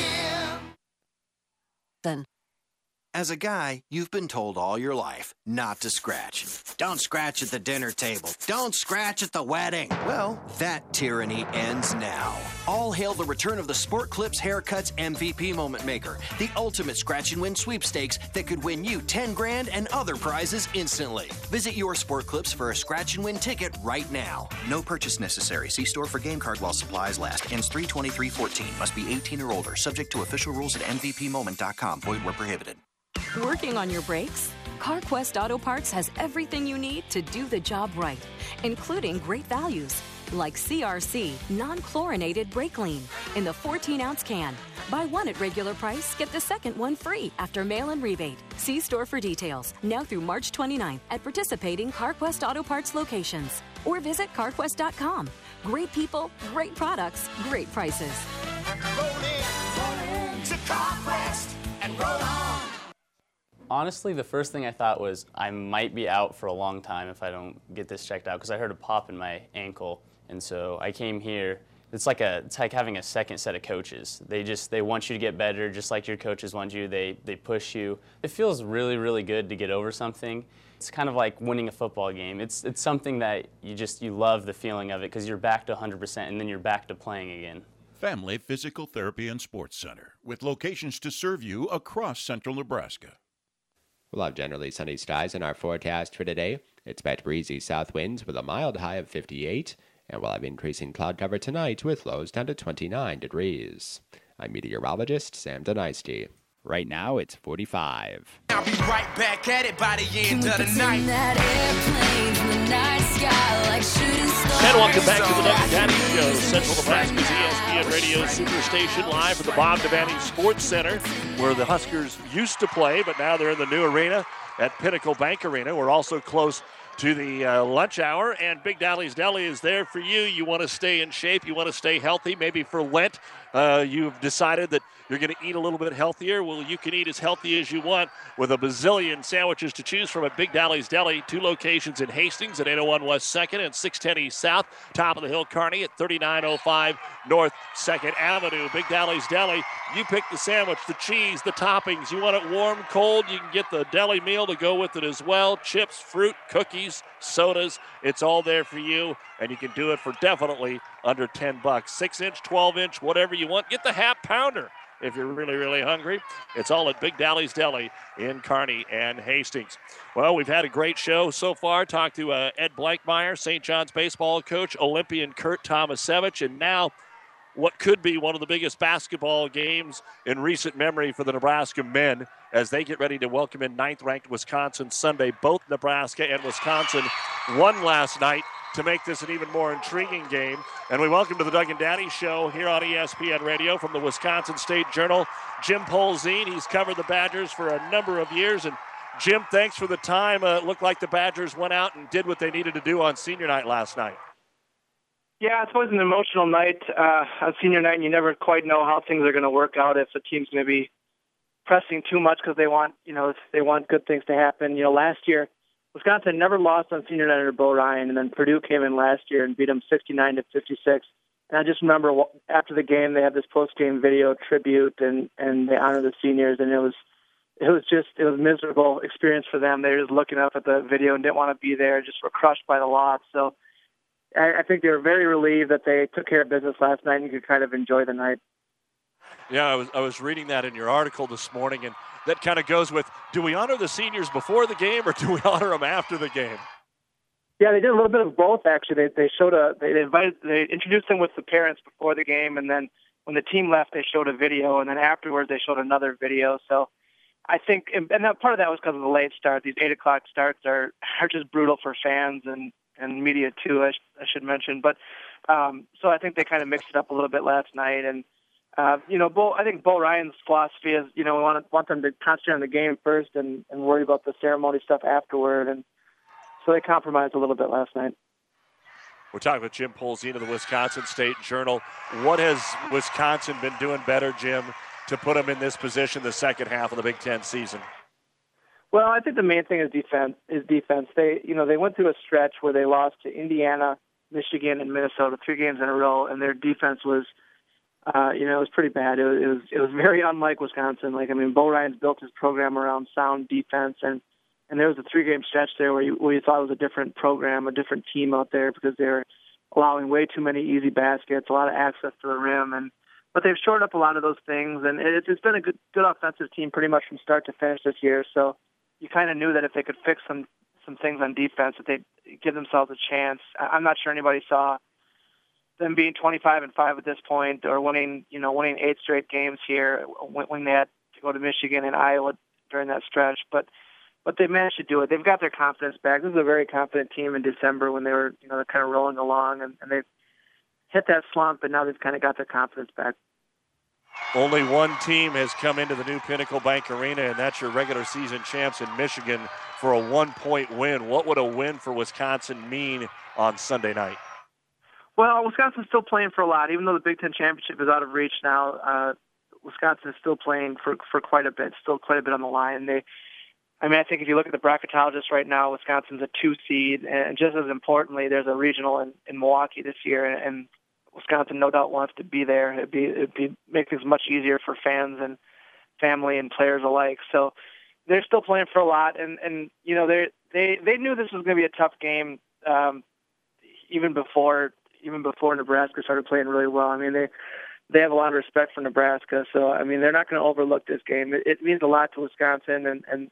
As a guy, you've been told all your life not to scratch. Don't scratch at the dinner table. Don't scratch at the wedding. Well, that tyranny ends now. All hail the return of the Sport Clips Haircuts MVP Moment Maker, the ultimate scratch and win sweepstakes that could win you 10 grand and other prizes instantly. Visit your Sport Clips for a scratch and win ticket right now. No purchase necessary. See store for game card while supplies last. Ends 3/23/14. Must be 18 or older. Subject to official rules at mvpmoment.com. Void where prohibited. Working on your brakes? CarQuest Auto Parts has everything you need to do the job right, including great values like CRC non-chlorinated brake clean in the 14-ounce can, Buy one at regular price, get the second one free after mail-in rebate. See store for details. Now through March 29th at participating CarQuest Auto Parts locations. Or visit CarQuest.com. Great people, great products, great prices. Roll in to CarQuest and roll on. Honestly, the first thing I thought was I might be out for a long time if I don't get this checked out because I heard a pop in my ankle. And so I came here. It's like having a second set of coaches. They want you to get better just like your coaches want you. They push you. It feels really, really good to get over something. It's kind of like winning a football game. It's something that you love the feeling of it because you're back to 100% and then you're back to playing again. Family Physical Therapy and Sports Center, with locations to serve you across central Nebraska. We'll have generally sunny skies in our forecast for today. Expect breezy south winds with a mild high of 58, and we'll have increasing cloud cover tonight with lows down to 29 degrees. I'm meteorologist Sam Donisty. Right now, it's 45. I'll be right back at it by the end of the night. And welcome back to the Doug Devaney Show, Central Nebraska's ESPN Radio Superstation, live from the Bob Devaney Sports Center, where the Huskers used to play, but now they're in the new arena at Pinnacle Bank Arena. We're also close to the lunch hour, and Big Dolly's Deli is there for you. You want to stay in shape, you want to stay healthy. Maybe for Lent, you've decided that you're going to eat a little bit healthier. Well, you can eat as healthy as you want with a bazillion sandwiches to choose from at Big Dolly's Deli. 2 locations in Hastings at 801 West 2nd and 610 East South. Top of the hill, Kearney at 3905 North 2nd Avenue. Big Dolly's Deli, you pick the sandwich, the cheese, the toppings. You want it warm, cold, you can get the deli meal to go with it as well. Chips, fruit, cookies, sodas. It's all there for you, and you can do it for definitely under $10. 6-inch, 12-inch, whatever you want. Get the half pounder if you're really, really hungry. It's all at Big Dolly's Deli in Kearney and Hastings. Well, we've had a great show so far. Talked to Ed Blankmeyer, St. John's baseball coach, Olympian Kurt Tomasevich, and now what could be one of the biggest basketball games in recent memory for the Nebraska men as they get ready to welcome in 9th-ranked Wisconsin Sunday. Both Nebraska and Wisconsin won last night to make this an even more intriguing game. And we welcome to the Doug and Daddy Show here on ESPN Radio from the Wisconsin State Journal, Jim Polzin. He's covered the Badgers for a number of years. And Jim, thanks for the time. It looked like the Badgers went out and did what they needed to do on senior night last night. Yeah, it's always an emotional night on senior night, and you never quite know how things are going to work out, if the team's going to be pressing too much because they want good things to happen. Last year, Wisconsin never lost on senior night under Bo Ryan, and then Purdue came in last year and beat them 69-56. And I just remember after the game, they had this post-game video tribute, and they honored the seniors, and it was a miserable experience for them. They were just looking up at the video and didn't want to be there, just were crushed by the loss. So I think they were very relieved that they took care of business last night and you could kind of enjoy the night. Yeah, I was reading that in your article this morning, and that kind of goes with, do we honor the seniors before the game or do we honor them after the game? Yeah, they did a little bit of both, actually. They introduced them with the parents before the game, and then when the team left, they showed a video, and then afterwards they showed another video. So I think, and part of that was because of the late start. These 8 o'clock starts are just brutal for fans and media too, I should mention. But so I think they kind of mixed it up a little bit last night. And I think Bo Ryan's philosophy is, we want them to concentrate on the game first and worry about the ceremony stuff afterward. And so they compromised a little bit last night. We're talking with Jim Polzin of the Wisconsin State Journal. What has Wisconsin been doing better, Jim, to put them in this position the second half of the Big Ten season? Well, I think the main thing is defense. They went through a stretch where they lost to Indiana, Michigan, and Minnesota 3 games in a row, and their defense was, it was pretty bad. It was very unlike Wisconsin. Bo Ryan's built his program around sound defense, and there was a 3-game stretch there where you thought it was a different program, a different team out there because they were allowing way too many easy baskets, a lot of access to the rim, but they've shored up a lot of those things, and it's been a good offensive team pretty much from start to finish this year. So you kind of knew that if they could fix some things on defense, that they'd give themselves a chance. I'm not sure anybody saw them being 25-5 at this point, or winning 8 straight games here when they had to go to Michigan and Iowa during that stretch. But they managed to do it. They've got their confidence back. This is a very confident team in December when they were they're kind of rolling along, and they've hit that slump, and now they've kind of got their confidence back. Only one team has come into the new Pinnacle Bank Arena, and that's your regular season champs in Michigan for a 1-point win. What would a win for Wisconsin mean on Sunday night? Well, Wisconsin's still playing for a lot. Even though the Big Ten Championship is out of reach now, Wisconsin is still playing for quite a bit, still quite a bit on the line. I think if you look at the bracketologists right now, Wisconsin's a 2 seed, and just as importantly, there's a regional in Milwaukee this year, and Wisconsin no doubt wants to be there. It'd make things much easier for fans and family and players alike. So they're still playing for a lot, and you know they knew this was going to be a tough game even before Nebraska started playing really well. I mean they have a lot of respect for Nebraska, so I mean they're not going to overlook this game. It means a lot to Wisconsin, and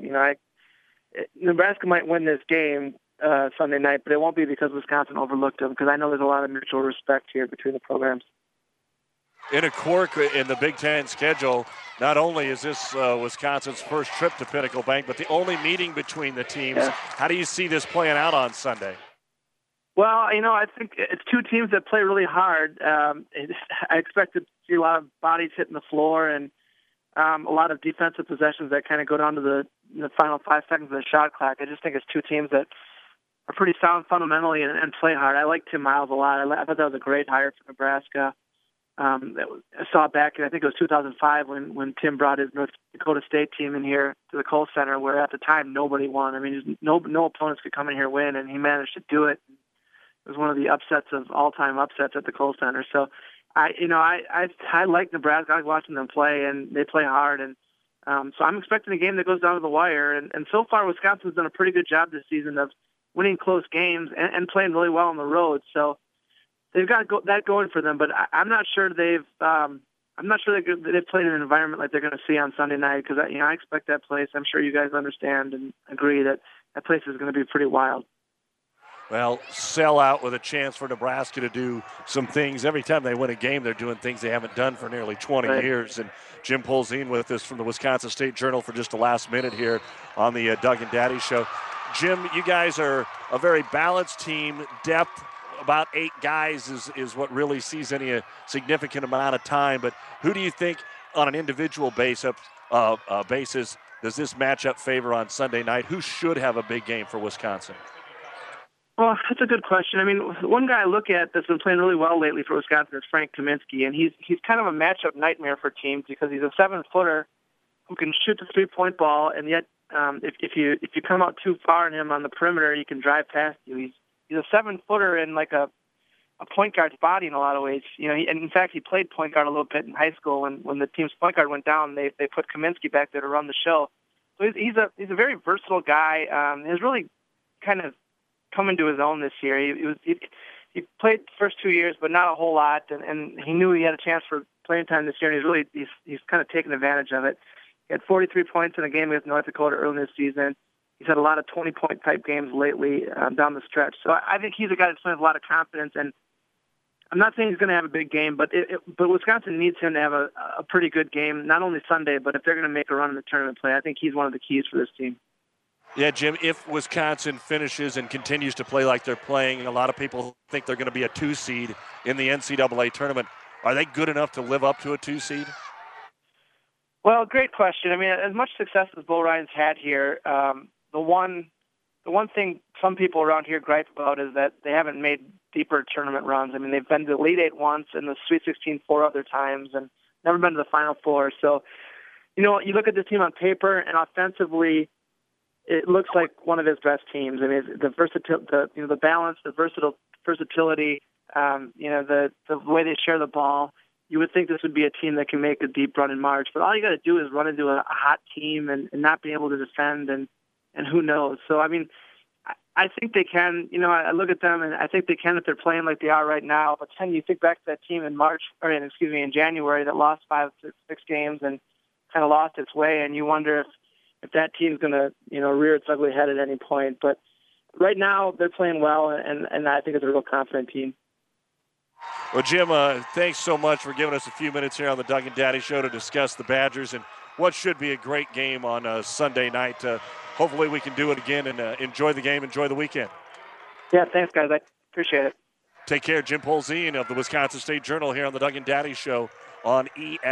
Nebraska might win this game Sunday night, but it won't be because Wisconsin overlooked them, because I know there's a lot of mutual respect here between the programs. In a quirk in the Big Ten schedule, not only is this Wisconsin's first trip to Pinnacle Bank, but the only meeting between the teams. Yeah. How do you see this playing out on Sunday? Well, I think it's two teams that play really hard. I expect to see a lot of bodies hitting the floor and a lot of defensive possessions that kind of go down to the final 5 seconds of the shot clock. I just think it's two teams that are pretty sound fundamentally and play hard. I like Tim Miles a lot. I thought that was a great hire for Nebraska. I saw back in, I think it was 2005 when Tim brought his North Dakota State team in here to the Kohl Center, where at the time nobody won. I mean, no opponents could come in here and win, and he managed to do it. It was one of the upsets of all-time upsets at the Kohl Center. So, I like Nebraska. I like watching them play, and they play hard. And so I'm expecting a game that goes down to the wire. And so far, Wisconsin's done a pretty good job this season of winning close games and playing really well on the road. So they've got that going for them. But I'm not sure they've played in an environment like they're going to see on Sunday night, because I expect that place. I'm sure you guys understand and agree that place is going to be pretty wild. Well, sell out with a chance for Nebraska to do some things. Every time they win a game, they're doing things they haven't done for nearly 20 years. And Jim Polzin with us from the Wisconsin State Journal for just the last minute here on the Doug and Daddy Show. Jim, you guys are a very balanced team. Depth, about 8 guys is what really sees any significant amount of time. But who do you think on an individual basis does this matchup favor on Sunday night? Who should have a big game for Wisconsin? Well, that's a good question. I mean, one guy I look at that's been playing really well lately for Wisconsin is Frank Kaminsky, and he's kind of a matchup nightmare for teams because he's a 7-footer who can shoot the 3-point ball, and yet if you come out too far on him on the perimeter, he can drive past you. He's a 7-footer in like a point guard's body in a lot of ways. And in fact, he played point guard a little bit in high school. When the team's point guard went down, they put Kaminsky back there to run the show. So he's a very versatile guy. He's really kind of come into his own this year. He played the first 2 years, but not a whole lot, and he knew he had a chance for playing time this year, and he's kind of taken advantage of it. He had 43 points in a game against North Dakota early this season. He's had a lot of 20-point type games lately down the stretch. So I think he's a guy that's playing with a lot of confidence, and I'm not saying he's going to have a big game, but Wisconsin needs him to have a pretty good game, not only Sunday, but if they're going to make a run in the tournament play, I think he's one of the keys for this team. Yeah, Jim, if Wisconsin finishes and continues to play like they're playing, a lot of people think they're going to be a 2 seed in the NCAA tournament. Are they good enough to live up to a 2 seed? Well, great question. I mean, as much success as Bo Ryan's had here, the one thing some people around here gripe about is that they haven't made deeper tournament runs. I mean, they've been to the Elite Eight once and the Sweet 16 4 other times and never been to the Final Four. So, you look at this team on paper, and offensively, it looks like one of his best teams. I mean, the balance, the versatility, the way they share the ball. You would think this would be a team that can make a deep run in March, but all you got to do is run into a hot team and not be able to defend, and who knows? So, I mean, I think they can. I look at them and I think they can if they're playing like they are right now. But then you think back to that team in January that lost 5, 6 games and kind of lost its way, and you wonder if that team's going to, rear its ugly head at any point. But right now, they're playing well, and I think it's a real confident team. Well, Jim, thanks so much for giving us a few minutes here on the Doug and Daddy Show to discuss the Badgers and what should be a great game on Sunday night. Hopefully we can do it again and enjoy the game, enjoy the weekend. Yeah, thanks, guys. I appreciate it. Take care. Jim Polzin of the Wisconsin State Journal here on the Doug and Daddy Show on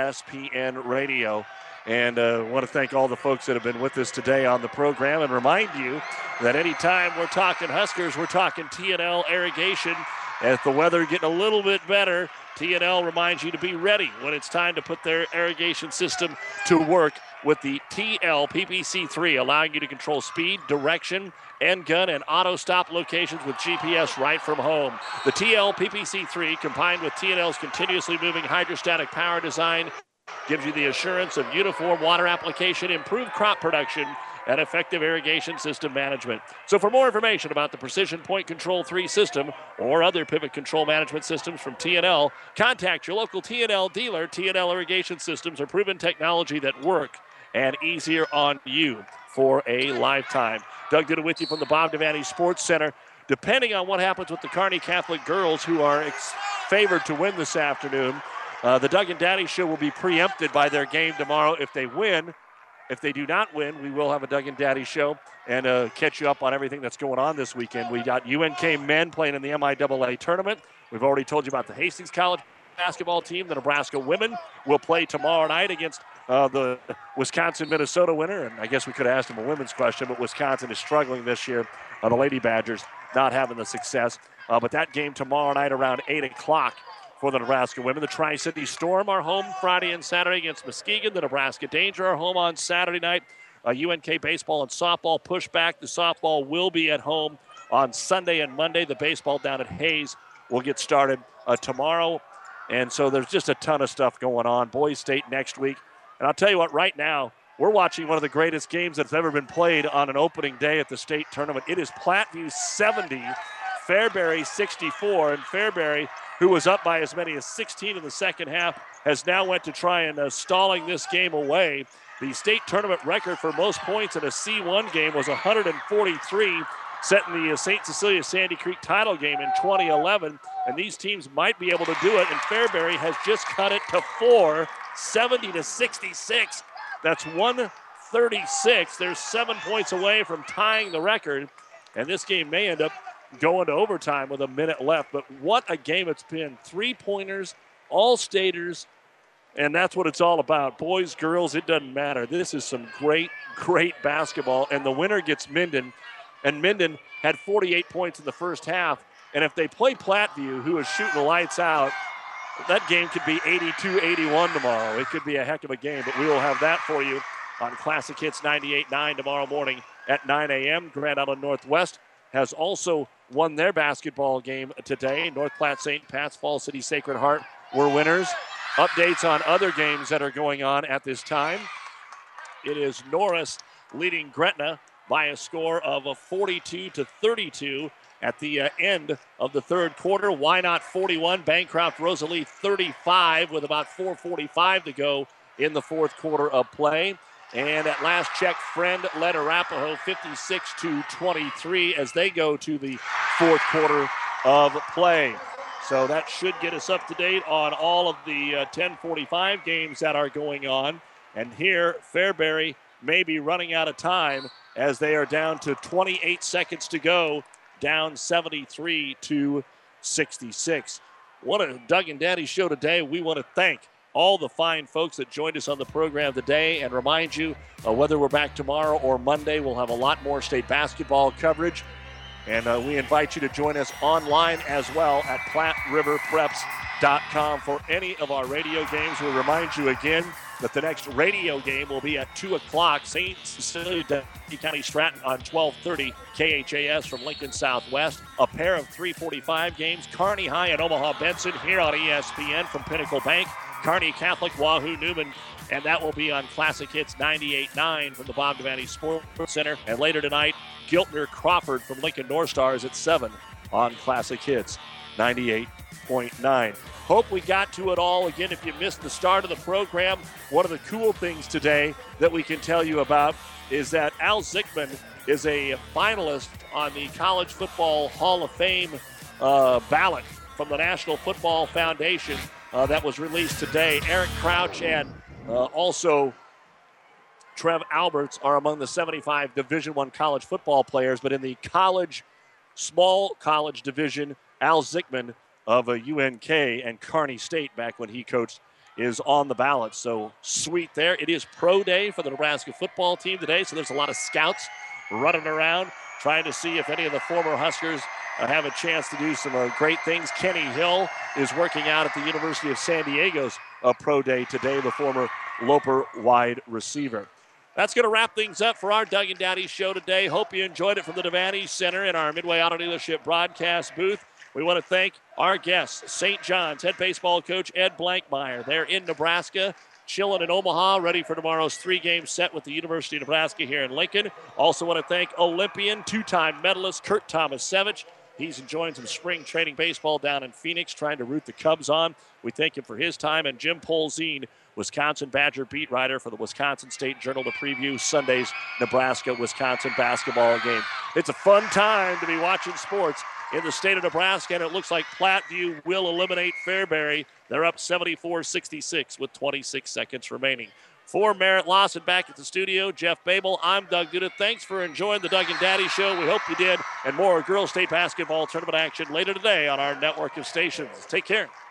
ESPN Radio. And I want to thank all the folks that have been with us today on the program and remind you that anytime we're talking Huskers, we're talking T&L Irrigation. As the weather getting a little bit better, T&L reminds you to be ready when it's time to put their irrigation system to work with the TL PPC3, allowing you to control speed, direction, end gun, and auto stop locations with GPS right from home. The TL PPC3, combined with T&L's continuously moving hydrostatic power design, gives you the assurance of uniform water application, improved crop production, and effective irrigation system management. So for more information about the Precision Point Control 3 system or other pivot control management systems from T&L, contact your local T&L dealer. T&L irrigation systems are proven technology that work and easier on you for a lifetime. Doug Duda with you from the Bob Devaney Sports Center. Depending on what happens with the Kearney Catholic girls, who are favored to win this afternoon, the Doug and Daddy Show will be preempted by their game tomorrow if they win. If they do not win, we will have a Doug and Daddy Show and catch you up on everything that's going on this weekend. We got UNK men playing in the MIAA tournament. We've already told you about the Hastings College basketball team. The Nebraska women will play tomorrow night against the Wisconsin-Minnesota winner. And I guess we could have asked them a women's question, but Wisconsin is struggling this year. The Lady Badgers not having the success. But that game tomorrow night around 8 o'clock for the Nebraska women. The Tri-City Storm are home Friday and Saturday against Muskegon. The Nebraska Danger are home on Saturday night. UNK baseball and softball push back. The softball will be at home on Sunday and Monday. The baseball down at Hayes will get started tomorrow. And so there's just a ton of stuff going on. Boys State next week. And I'll tell you what, right now, we're watching one of the greatest games that's ever been played on an opening day at the state tournament. It is Platteview 70, Fairbury 64, and Fairbury, who was up by as many as 16 in the second half, has now went to try and stalling this game away. The state tournament record for most points in a C1 game was 143, set in the St. Cecilia Sandy Creek title game in 2011, and these teams might be able to do it, and Fairbury has just cut it to 4, 70-66. That's 136. They're 7 points away from tying the record, and this game may end up going to overtime with a minute left. But what a game it's been. 3-pointers, all staters, and that's what it's all about. Boys, girls, it doesn't matter. This is some great, great basketball, and the winner gets Minden, and Minden had 48 points in the first half, and if they play Platteview, who is shooting the lights out, that game could be 82-81 tomorrow. It could be a heck of a game, but we will have that for you on Classic Hits 98.9 tomorrow morning at 9 a.m. Grand Island Northwest has also won their basketball game today. North Platte St. Pat's, Fall City Sacred Heart were winners. Updates on other games that are going on at this time. It is Norris leading Gretna by a score of 42-32 at the end of the third quarter. Wynot 41, Bancroft Rosalie 35 with about 4:45 to go in the fourth quarter of play. And at last check, Friend led Arapahoe 56-23 as they go to the fourth quarter of play. So that should get us up to date on all of the 10:45 games that are going on. And here, Fairbury may be running out of time as they are down to 28 seconds to go, down 73-66. What a Doug and Daddy show today. We want to thank all the fine folks that joined us on the program today and remind you whether we're back tomorrow or Monday, we'll have a lot more state basketball coverage. And we invite you to join us online as well at PlatteRiverPreps.com for any of our radio games. We'll remind you again that the next radio game will be at 2 o'clock. St. Cecilia County Stratton on 1230 KHAS from Lincoln Southwest. A pair of 3:45 games. Kearney High and Omaha Benson here on ESPN from Pinnacle Bank. Kearney Catholic, Wahoo Newman, and that will be on Classic Hits 98.9 from the Bob Devaney Sports Center. And later tonight, Giltner Crawford from Lincoln North Stars at 7 on Classic Hits 98.9. Hope we got to it all. Again, if you missed the start of the program, one of the cool things today that we can tell you about is that Al Zickman is a finalist on the College Football Hall of Fame ballot from the National Football Foundation that was released today. Eric Crouch and also Trev Alberts are among the 75 Division I college football players, but in the small college division, Al Zickman of UNK and Kearney State back when he coached is on the ballot. So sweet there. It is pro day for the Nebraska football team today, so there's a lot of scouts running around trying to see if any of the former Huskers have a chance to do some great things. Kenny Hill is working out at the University of San Diego's pro day today, the former Loper wide receiver. That's going to wrap things up for our Doug and Daddy show today. Hope you enjoyed it from the Devaney Center in our Midway Auto Dealership broadcast booth. We want to thank our guests, St. John's head baseball coach Ed Blankmeyer. They're in Nebraska, chilling in Omaha, ready for tomorrow's 3-game set with the University of Nebraska here in Lincoln. Also want to thank Olympian, 2-time medalist Kurt Tomasevich. He's enjoying some spring training baseball down in Phoenix, trying to root the Cubs on. We thank him for his time. And Jim Polzine, Wisconsin Badger beat writer for the Wisconsin State Journal, to preview Sunday's Nebraska-Wisconsin basketball game. It's a fun time to be watching sports in the state of Nebraska, and it looks like Platteview will eliminate Fairbury. They're up 74-66 with 26 seconds remaining. For Merritt Lawson back at the studio, Jeff Babel, I'm Doug Duda. Thanks for enjoying the Doug and Daddy show. We hope you did. And more girls state basketball tournament action later today on our network of stations. Take care.